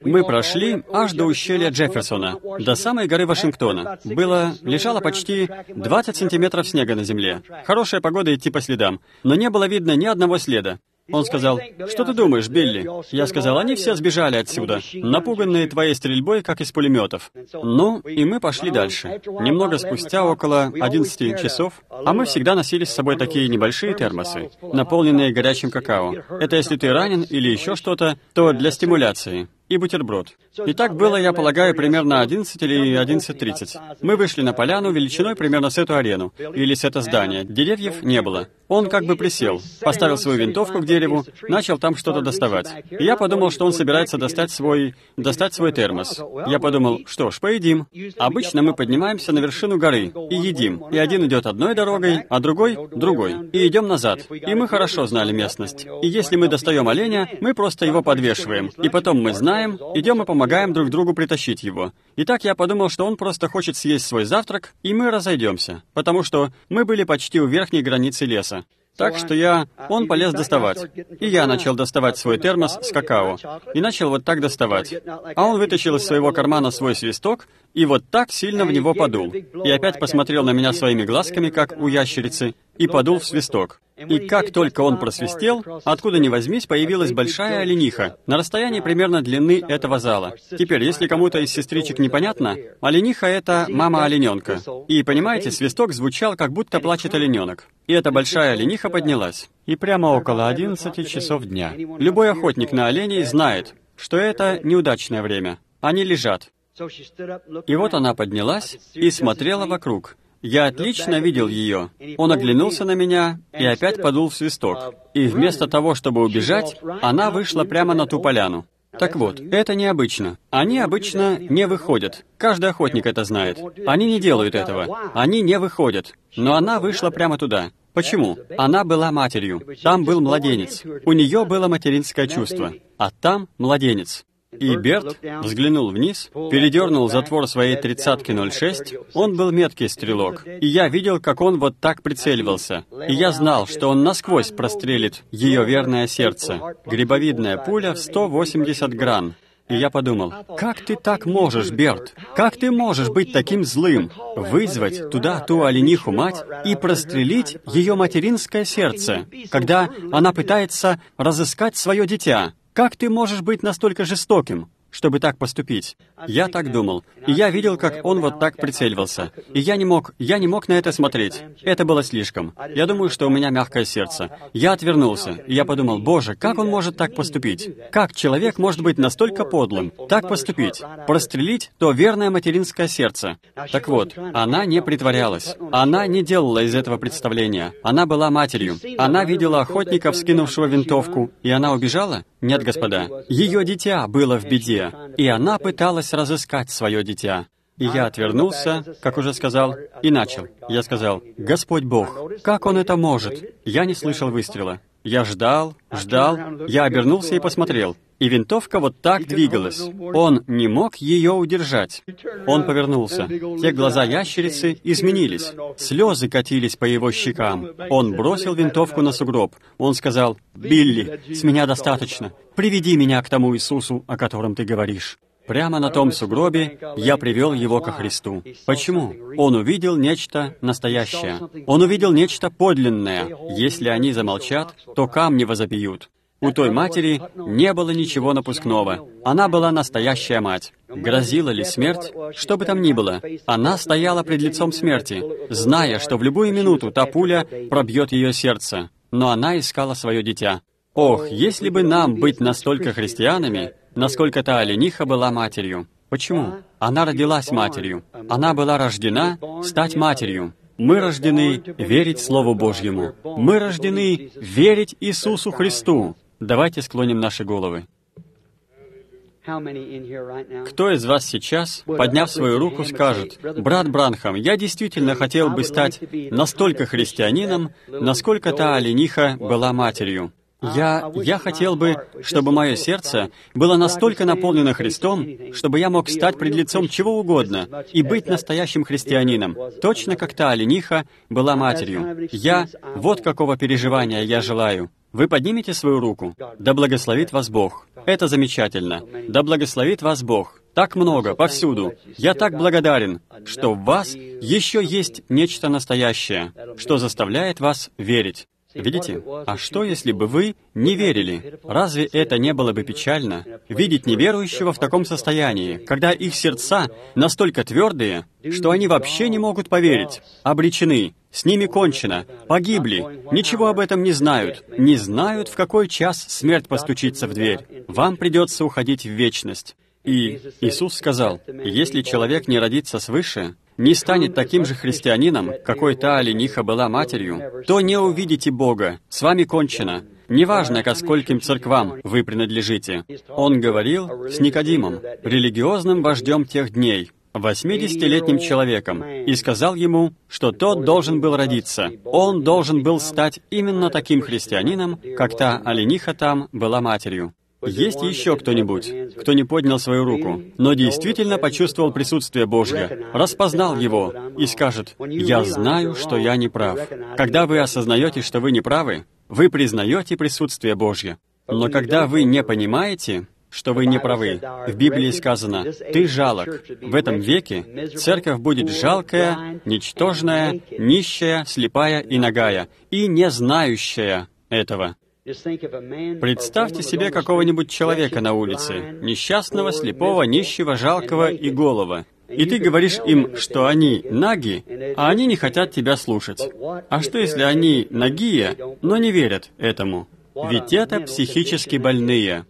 Мы прошли аж до ущелья Джефферсона, до самой горы Вашингтона. Лежало почти 20 сантиметров снега на земле. Хорошая погода идти по следам, но не было видно ни одного следа. Он сказал: «Что ты думаешь, Билли?» Я сказал: «Они все сбежали отсюда, напуганные твоей стрельбой, как из пулеметов». Ну, и мы пошли дальше. Немного спустя, около 11 часов, а мы всегда носили с собой такие небольшие термосы, наполненные горячим какао. Это если ты ранен или еще что-то, то для стимуляции. И бутерброд. И так было, я полагаю, примерно 11 или 11:30. Мы вышли на поляну величиной примерно с эту арену, или с это здание. Деревьев не было. Он как бы присел, поставил свою винтовку к дереву, начал там что-то доставать. И я подумал, что он собирается достать свой термос. Я подумал: что ж, поедим. Обычно мы поднимаемся на вершину горы и едим. И один идет одной дорогой, а другой — другой. И идем назад. И мы хорошо знали местность. И если мы достаем оленя, мы просто его подвешиваем. И потом мы знаем, идем и помогаем друг другу притащить его. Итак, я подумал, что он просто хочет съесть свой завтрак, и мы разойдемся, потому что мы были почти у верхней границы леса. Так что он полез доставать. И я начал доставать свой термос с какао. И начал вот так доставать. А он вытащил из своего кармана свой свисток и вот так сильно в него подул. И опять посмотрел на меня своими глазками, как у ящерицы, и подул в свисток. И как только он просвистел, откуда ни возьмись, появилась большая олениха, на расстоянии примерно длины этого зала. Теперь, если кому-то из сестричек непонятно, олениха — это мама олененка. И, понимаете, свисток звучал, как будто плачет олененок. И эта большая олениха поднялась. И прямо около 11 часов дня. Любой охотник на оленей знает, что это неудачное время. Они лежат. И вот она поднялась и смотрела вокруг. Я отлично видел ее. Он оглянулся на меня и опять подул в свисток. И вместо того, чтобы убежать, она вышла прямо на ту поляну. Так вот, это необычно. Они обычно не выходят. Каждый охотник это знает. Они не делают этого. Они не выходят. Но она вышла прямо туда. Почему? Она была матерью. Там был младенец. У нее было материнское чувство. А там младенец. И Берт взглянул вниз, передернул затвор своей 30-06. Он был меткий стрелок. И я видел, как он вот так прицеливался. И я знал, что он насквозь прострелит ее верное сердце. Грибовидная пуля в 180 гран. И я подумал: как ты так можешь, Берт? Как ты можешь быть таким злым? Вызвать туда ту олениху-мать и прострелить ее материнское сердце, когда она пытается разыскать свое дитя? Как ты можешь быть настолько жестоким, чтобы так поступить? Я так думал. И я видел, как он вот так прицеливался. И я не мог на это смотреть. Это было слишком. Я думаю, что у меня мягкое сердце. Я отвернулся. И я подумал: Боже, как он может так поступить? Как человек может быть настолько подлым? Так поступить? Прострелить то верное материнское сердце. Так вот, она не притворялась. Она не делала из этого представления. Она была матерью. Она видела охотника, вскинувшего винтовку. И она убежала? Нет, господа. Ее дитя было в беде. И она пыталась разыскать свое дитя. И я отвернулся, как уже сказал, и начал. Я сказал: Господь Бог, как Он это может? Я не слышал выстрела. Я ждал, я обернулся и посмотрел. И винтовка вот так двигалась. Он не мог ее удержать. Он повернулся. Те глаза ящерицы изменились. Слезы катились по его щекам. Он бросил винтовку на сугроб. Он сказал: «Билли, с меня достаточно. Приведи меня к тому Иисусу, о котором ты говоришь». Прямо на том сугробе я привел его ко Христу. Почему? Он увидел нечто настоящее. Он увидел нечто подлинное. Если они замолчат, то камни возопьют. У той матери не было ничего напускного. Она была настоящая мать. Грозила ли смерть? Что бы там ни было, она стояла пред лицом смерти, зная, что в любую минуту та пуля пробьет ее сердце. Но она искала свое дитя. Ох, если бы нам быть настолько христианами, насколько та олениха была матерью. Почему? Она родилась матерью. Она была рождена стать матерью. Мы рождены верить Слову Божьему. Мы рождены верить Иисусу Христу. Давайте склоним наши головы. Кто из вас сейчас, подняв свою руку, скажет: «Брат Бранхам, я действительно хотел бы стать настолько христианином, насколько та олениха была матерью. Я хотел бы, чтобы мое сердце было настолько наполнено Христом, чтобы я мог стать пред лицом чего угодно и быть настоящим христианином, точно как та олениха была матерью. Вот какого переживания я желаю. Вы поднимете свою руку? Да благословит вас Бог. Это замечательно. Да благословит вас Бог. Так много, повсюду. Я так благодарен, что в вас еще есть нечто настоящее, что заставляет вас верить. Видите? А что, если бы вы не верили? Разве это не было бы печально? Видеть неверующего в таком состоянии, когда их сердца настолько твердые, что они вообще не могут поверить, обречены, с ними кончено, погибли, ничего об этом не знают, в какой час смерть постучится в дверь. Вам придется уходить в вечность. И Иисус сказал, если человек не родится свыше, не станет таким же христианином, какой та олениха была матерью, то не увидите Бога, с вами кончено. Неважно, ко скольким церквам вы принадлежите. Он говорил с Никодимом, религиозным вождем тех дней, 80-летним человеком, и сказал ему, что тот должен был родиться. Он должен был стать именно таким христианином, как та олениха там была матерью. Есть еще кто-нибудь, кто не поднял свою руку, но действительно почувствовал присутствие Божье, распознал его и скажет, «Я знаю, что я не прав». Когда вы осознаете, что вы не правы, вы признаете присутствие Божье. Но когда вы не понимаете, что вы не правы, в Библии сказано, «Ты жалок». В этом веке церковь будет жалкая, ничтожная, нищая, слепая и нагая, и не знающая этого. Представьте себе какого-нибудь человека на улице, несчастного, слепого, нищего, жалкого и голого. И ты говоришь им, что они наги, а они не хотят тебя слушать. А что, если они нагие, но не верят этому? Ведь это психически больные.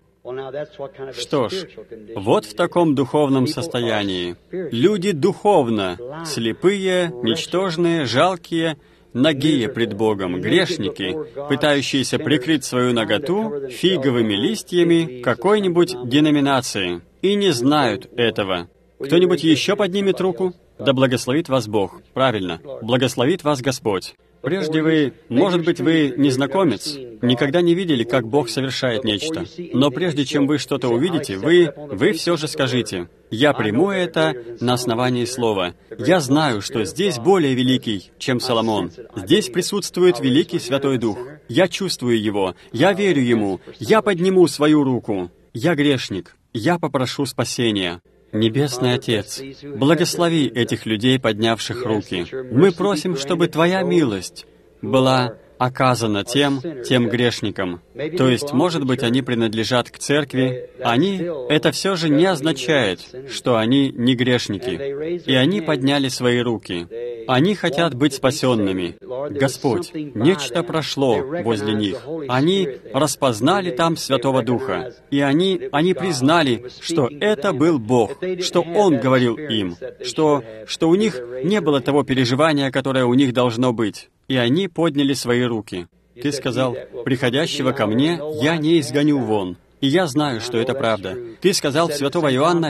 Что ж, вот в таком духовном состоянии люди духовно слепые, ничтожные, жалкие, нагие пред Богом, грешники, пытающиеся прикрыть свою наготу фиговыми листьями какой-нибудь деноминации, и не знают этого. Кто-нибудь еще поднимет руку? Да благословит вас Бог. Правильно, благословит вас Господь. Прежде вы, может быть, вы незнакомец, никогда не видели, как Бог совершает нечто. Но прежде чем вы что-то увидите, вы все же скажите, «Я приму это на основании слова. Я знаю, что здесь более великий, чем Соломон. Здесь присутствует великий Святой Дух. Я чувствую Его, я верю Ему, я подниму свою руку. Я грешник, я попрошу спасения». Небесный Отец, благослови этих людей, поднявших руки. Мы просим, чтобы Твоя милость была оказана тем грешникам. То есть, может быть, они принадлежат к церкви. Это все же не означает, что они не грешники. И они подняли свои руки. Они хотят быть спасенными. Господь, нечто прошло возле них. Они распознали там Святого Духа. И они признали, что это был Бог, что Он говорил им, что у них не было того переживания, которое у них должно быть. И они подняли свои руки. Ты сказал, «Приходящего ко мне я не изгоню вон». И я знаю, что это правда. Ты сказал в Святого Иоанна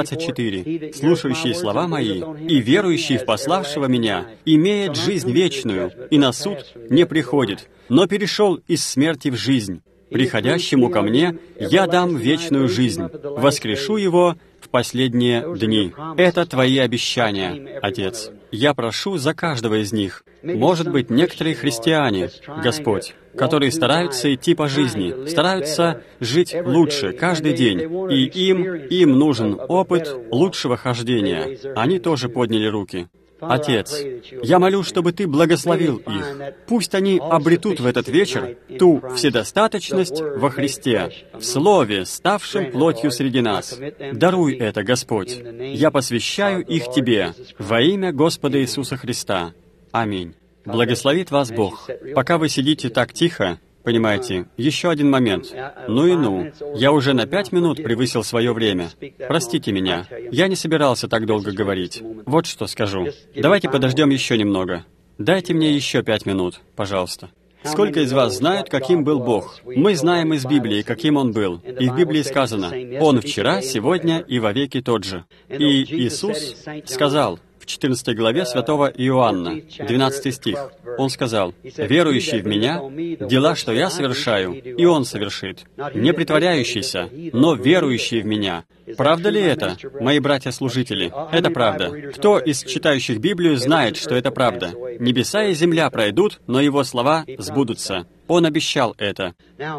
5:24, «Слушающий слова мои и верующий в пославшего меня имеет жизнь вечную, и на суд не приходит, но перешел из смерти в жизнь. Приходящему ко мне я дам вечную жизнь, воскрешу его в последние дни». Это Твои обещания, Отец. Я прошу за каждого из них. Может быть, некоторые христиане, Господь, которые стараются идти по жизни, стараются жить лучше каждый день, и им нужен опыт лучшего хождения. Они тоже подняли руки. Отец, я молю, чтобы Ты благословил их. Пусть они обретут в этот вечер ту вседостаточность во Христе, в Слове, ставшем плотью среди нас. Даруй это, Господь. Я посвящаю их Тебе во имя Господа Иисуса Христа. Аминь. Благословит вас Бог. Пока вы сидите так тихо, понимаете, еще один момент. Ну, я уже на 5 минут превысил свое время. Простите меня, я не собирался так долго говорить. Вот что скажу. Давайте подождем еще немного. Дайте мне еще 5 минут, пожалуйста. Сколько из вас знают, каким был Бог? Мы знаем из Библии, каким Он был. И в Библии сказано, Он вчера, сегодня и вовеки тот же. И Иисус сказал, в 14 главе святого Иоанна, 12 стих. Он сказал: «Верующий в Меня, дела, что Я совершаю, и Он совершит. Не притворяющийся, но верующий в Меня». Правда ли это, мои братья-служители? Это правда. Кто из читающих Библию знает, что это правда? Небеса и земля пройдут, но Его слова сбудутся. Он обещал это.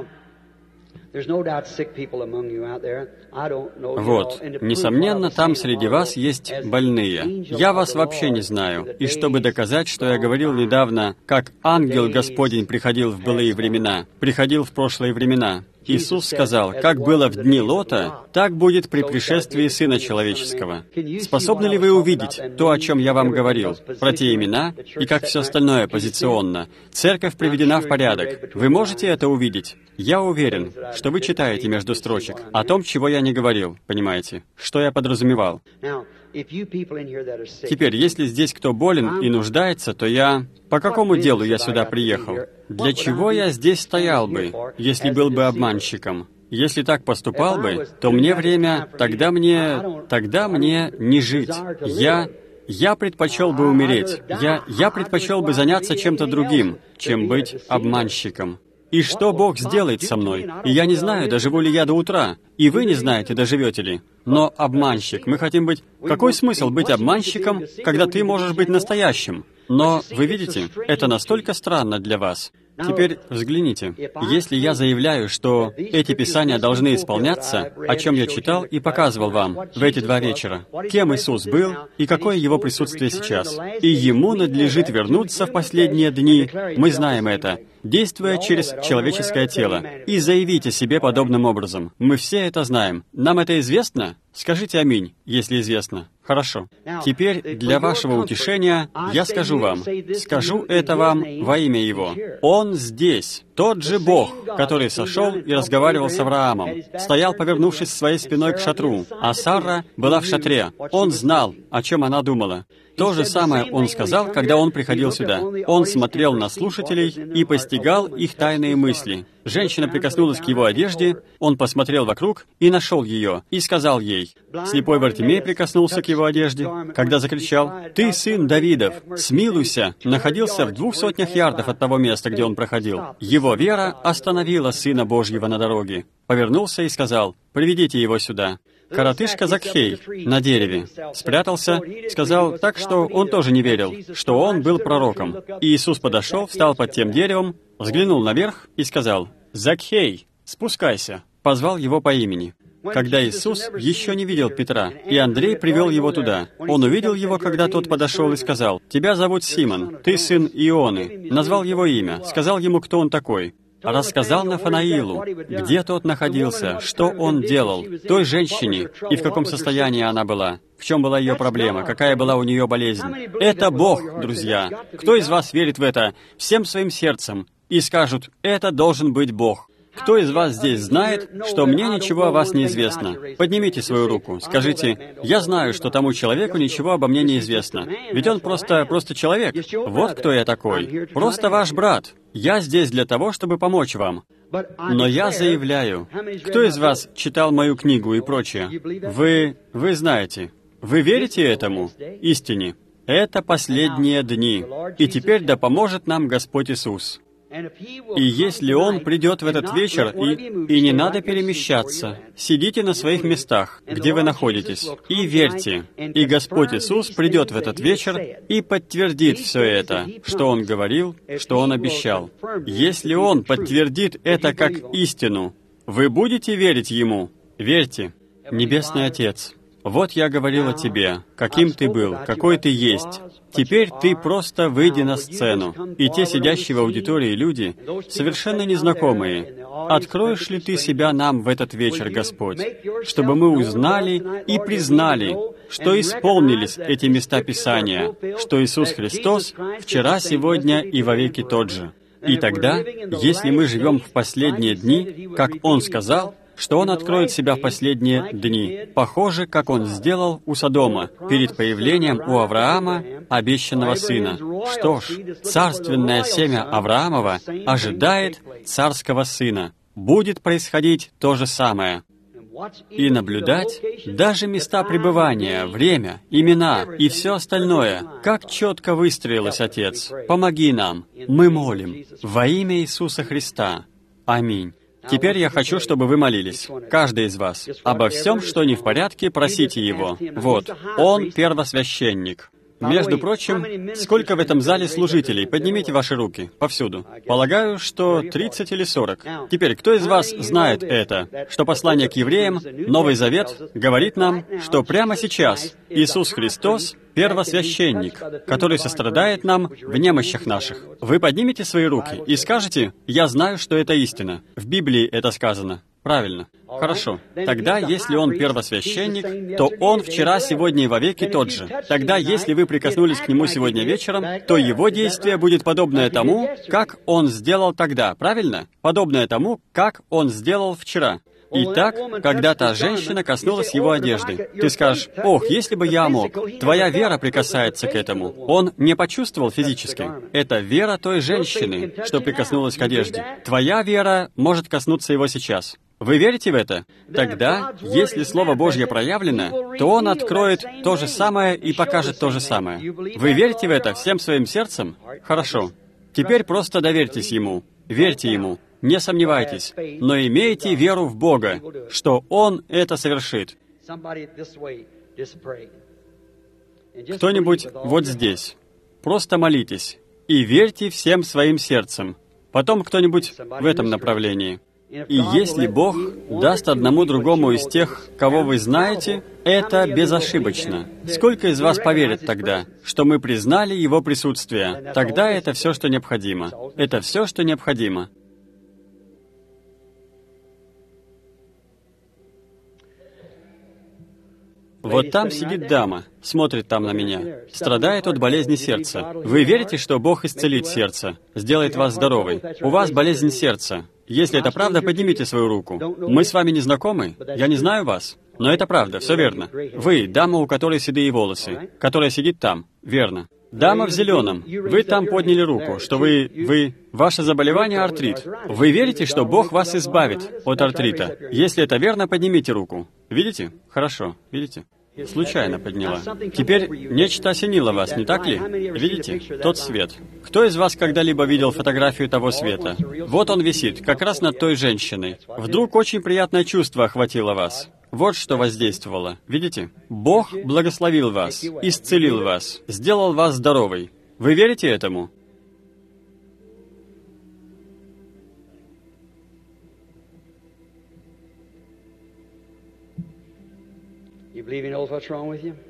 Вот, несомненно, там среди вас есть больные. Я вас вообще не знаю. И чтобы доказать, что я говорил недавно, как ангел Господень приходил в былые времена, приходил в прошлые времена, Иисус сказал: «Как было в дни Лота, так будет при пришествии Сына Человеческого». Способны ли вы увидеть то, о чем я вам говорил, про те имена и как все остальное позиционно? Церковь приведена в порядок. Вы можете это увидеть? Я уверен, что вы читаете между строчек о том, чего я не говорил, понимаете, что я подразумевал. Теперь, если здесь кто болен и нуждается, то я... По какому делу я сюда приехал? Для чего я здесь стоял бы, если был бы обманщиком? Если так поступал бы, то мне время... Тогда мне не жить. Я предпочел бы умереть. Я предпочел бы заняться чем-то другим, чем быть обманщиком. И что Бог сделает со мной? И я не знаю, доживу ли я до утра. И вы не знаете, доживете ли. Но обманщик, мы хотим быть... Какой смысл быть обманщиком, когда ты можешь быть настоящим? Но, вы видите, это настолько странно для вас. Теперь взгляните. Если я заявляю, что эти писания должны исполняться, о чем я читал и показывал вам в эти 2 вечера, кем Иисус был и какое Его присутствие сейчас, и Ему надлежит вернуться в последние дни, мы знаем это, действуя через человеческое тело, и заявите себе подобным образом. Мы все это знаем. Нам это известно? Скажите «Аминь», если известно. Хорошо. Теперь для вашего утешения я скажу это вам во имя Его. Он здесь, тот же Бог, который сошел и разговаривал с Авраамом, стоял, повернувшись своей спиной к шатру, а Сара была в шатре. Он знал, о чем она думала. То же самое Он сказал, когда Он приходил сюда. Он смотрел на слушателей и постигал их тайные мысли. Женщина прикоснулась к Его одежде, Он посмотрел вокруг и нашел ее, и сказал ей. Слепой Вартимей прикоснулся к Его одежде, когда закричал: «Ты, сын Давидов, смилуйся!» Находился в 200 ярдов от того места, где он проходил. Его вера остановила Сына Божьего на дороге. Повернулся и сказал: «Приведите его сюда». Коротышка Закхей на дереве спрятался, сказал так, что он тоже не верил, что он был пророком. И Иисус подошел, встал под тем деревом, взглянул наверх и сказал: «Закхей, спускайся!» Позвал его по имени. Когда Иисус еще не видел Петра, и Андрей привел его туда. Он увидел его, когда тот подошел и сказал: «Тебя зовут Симон, ты сын Ионы». Назвал его имя, сказал ему, кто он такой. Рассказал Нафанаилу, где тот находился, что он делал, той женщине, и в каком состоянии она была, в чем была ее проблема, какая была у нее болезнь. Это Бог, друзья. Кто из вас верит в это всем своим сердцем и скажут: «Это должен быть Бог»? Кто из вас здесь знает, что мне ничего о вас не известно? Поднимите свою руку, скажите: «Я знаю, что тому человеку ничего обо мне не известно». Ведь он просто человек. Вот кто я такой. Просто ваш брат. Я здесь для того, чтобы помочь вам. Но я заявляю, кто из вас читал мою книгу и прочее? Вы знаете. Вы верите этому истине? Это последние дни. И теперь да поможет нам Господь Иисус. И если Он придет в этот вечер, и не надо перемещаться, сидите на своих местах, где вы находитесь, и верьте, и Господь Иисус придет в этот вечер и подтвердит все это, что Он говорил, что Он обещал. Если Он подтвердит это как истину, вы будете верить Ему? Верьте. Небесный Отец, вот я говорил о Тебе, каким Ты был, какой Ты есть. Теперь Ты просто выйди на сцену, и те сидящие в аудитории люди, совершенно незнакомые, откроешь ли Ты себя нам в этот вечер, Господь, чтобы мы узнали и признали, что исполнились эти места Писания, что Иисус Христос вчера, сегодня и вовеки тот же. И тогда, если мы живем в последние дни, как Он сказал, что Он откроет себя в последние дни, похоже, как Он сделал у Содома, перед появлением у Авраама обещанного сына. Что ж, царственное семя Авраамова ожидает царского сына. Будет происходить то же самое. и наблюдать даже места пребывания, время, имена и все остальное, как четко выстроилось, Отец. Помоги нам. Мы молим во имя Иисуса Христа. Аминь. Теперь я хочу, чтобы вы молились, каждый из вас. Обо всем, что не в порядке, просите Его. Вот, Он первосвященник. Между прочим, сколько в этом зале служителей? Поднимите ваши руки, повсюду. Полагаю, что 30 или 40. Теперь, кто из вас знает это, что послание к евреям, Новый Завет, говорит нам, что прямо сейчас Иисус Христос — первосвященник, который сострадает нам в немощах наших? Вы поднимете свои руки и скажете: «Я знаю, что это истина». В Библии это сказано. Правильно. Хорошо. Тогда, если Он первосвященник, то Он вчера, сегодня и вовеки тот же. Тогда, если вы прикоснулись к Нему сегодня вечером, то Его действие будет подобное тому, как Он сделал тогда. Правильно? Подобное тому, как Он сделал вчера. Итак, когда та женщина коснулась Его одежды, ты скажешь: «Ох, если бы я мог». Твоя вера прикасается к этому. Он не почувствовал физически. Это вера той женщины, что прикоснулась к одежде. Твоя вера может коснуться Его сейчас. Вы верите в это? Тогда, если Слово Божье проявлено, то Он откроет то же самое и покажет то же самое. Вы верите в это всем своим сердцем? Хорошо. Теперь просто доверьтесь Ему. Верьте Ему. Не сомневайтесь, но имейте веру в Бога, что Он это совершит. Кто-нибудь вот здесь. Просто молитесь и верьте всем своим сердцем. Потом кто-нибудь в этом направлении. И если Бог даст одному другому из тех, кого вы знаете, это безошибочно. Сколько из вас поверит тогда, что мы признали Его присутствие? Тогда это все, что необходимо. Это все, что необходимо. Вот там сидит дама, смотрит там на меня, страдает от болезни сердца. Вы верите, что Бог исцелит сердце, сделает вас здоровой? У вас болезнь сердца. Если это правда, поднимите свою руку. Мы с вами не знакомы, я не знаю вас. Но это правда, все верно. Вы, дама, у которой седые волосы, которая сидит там, верно. Дама в зеленом, вы там подняли руку, что ваше заболевание артрит. Вы верите, что Бог вас избавит от артрита? Если это верно, поднимите руку. Видите? Хорошо, видите? Случайно подняла. Теперь нечто осенило вас, не так ли? Видите? Тот свет. Кто из вас когда-либо видел фотографию того света? Вот он висит, как раз над той женщиной. Вдруг очень приятное чувство охватило вас. Вот что воздействовало. Видите? Бог благословил вас, исцелил вас, сделал вас здоровой. Вы верите этому? You believe He knows what's wrong with you?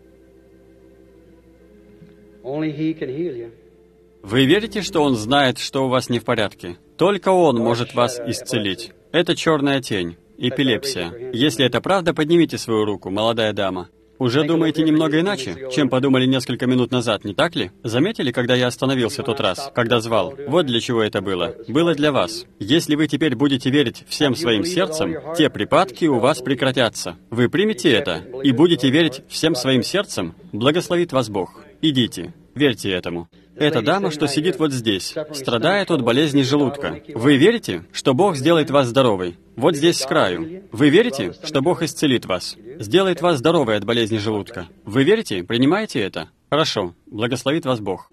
Only He can heal you. Вы верите, что Он знает, что у вас не в порядке? Только Он может вас исцелить. Это черная тень, эпилепсия. Если это правда, поднимите свою руку, молодая дама. Уже думаете немного иначе, чем подумали несколько минут назад, не так ли? Заметили, когда я остановился тот раз, когда звал? Вот для чего это было. Было для вас. Если вы теперь будете верить всем своим сердцем, те припадки у вас прекратятся. Вы примете это и будете верить всем своим сердцем, благословит вас Бог. Идите, верьте этому. Эта дама, что сидит вот здесь, страдает от болезни желудка. Вы верите, что Бог сделает вас здоровой? Вот здесь, с краю. Вы верите, что Бог исцелит вас? Сделает вас здоровой от болезни желудка? Вы верите? Принимаете это? Хорошо. Благословит вас Бог.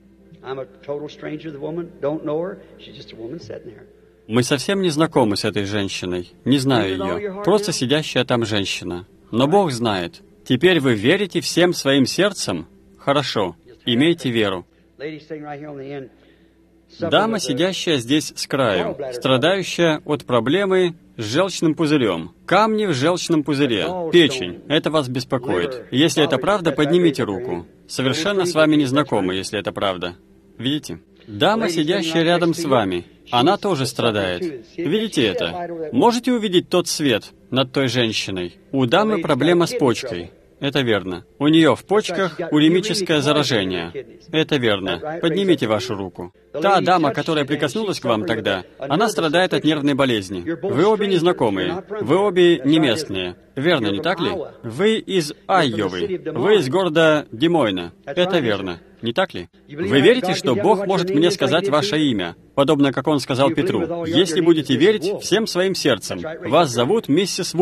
Мы совсем не знакомы с этой женщиной. Не знаю ее. Просто сидящая там женщина. Но Бог знает. Теперь вы верите всем своим сердцем? Хорошо. Имейте веру. Дама, сидящая здесь с краю, страдающая от проблемы с желчным пузырем. Камни в желчном пузыре, печень. Это вас беспокоит. Если это правда, поднимите руку. Совершенно с вами не знакомы, если это правда. Видите? Дама, сидящая рядом с вами, она тоже страдает. Видите это? Можете увидеть тот свет над той женщиной? У дамы проблема с почкой. Это верно. У нее в почках уремическое заражение. Это верно. Поднимите вашу руку. Та дама, которая прикоснулась к вам тогда, она страдает от нервной болезни. Вы обе незнакомые. Вы обе не местные. Верно, не так ли? Вы из Айовы. Вы из города Демойна. Это верно. Не так ли? Вы верите, что Бог может мне сказать ваше имя, подобно как Он сказал Петру? Если будете верить всем своим сердцем. Вас зовут миссис Вульф.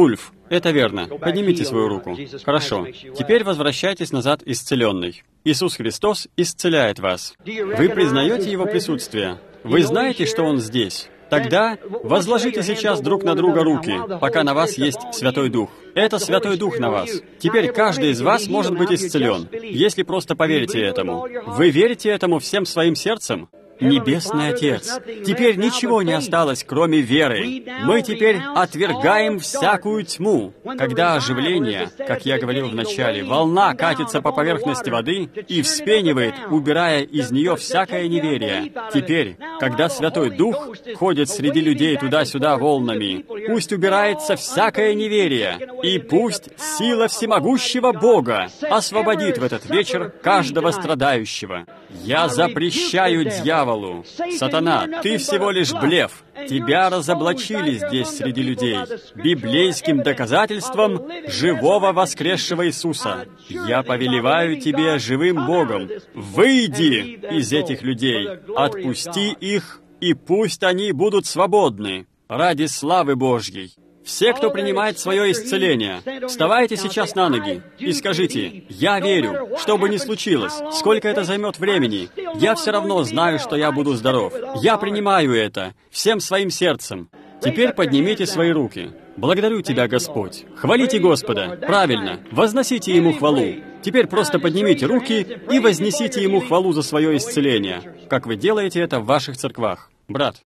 Это верно. Поднимите свою руку. Хорошо. Теперь возвращайтесь назад исцеленный. Иисус Христос исцеляет вас. Вы признаете Его присутствие? Вы знаете, что Он здесь? Тогда возложите сейчас друг на друга руки, пока на вас есть Святой Дух. Это Святой Дух на вас. Теперь каждый из вас может быть исцелен, если просто поверите этому. Вы верите этому всем своим сердцем? Небесный Отец, теперь ничего не осталось, кроме веры. Мы теперь отвергаем всякую тьму. Когда оживление, как я говорил в начале, волна катится по поверхности воды и вспенивает, убирая из нее всякое неверие. Теперь, когда Святой Дух ходит среди людей туда-сюда волнами, пусть убирается всякое неверие, и пусть сила всемогущего Бога освободит в этот вечер каждого страдающего. Я запрещаю дьяволу. Сатана, ты всего лишь блеф. Тебя разоблачили здесь среди людей библейским доказательством живого воскресшего Иисуса. Я повелеваю тебе живым Богом, выйди из этих людей, отпусти их, и пусть они будут свободны ради славы Божьей. Все, кто принимает свое исцеление, вставайте сейчас на ноги и скажите: «Я верю, что бы ни случилось, сколько это займет времени, я все равно знаю, что я буду здоров. Я принимаю это всем своим сердцем». Теперь поднимите свои руки. Благодарю Тебя, Господь. Хвалите Господа. Правильно. Возносите Ему хвалу. Теперь просто поднимите руки и вознесите Ему хвалу за свое исцеление, как вы делаете это в ваших церквах. Брат.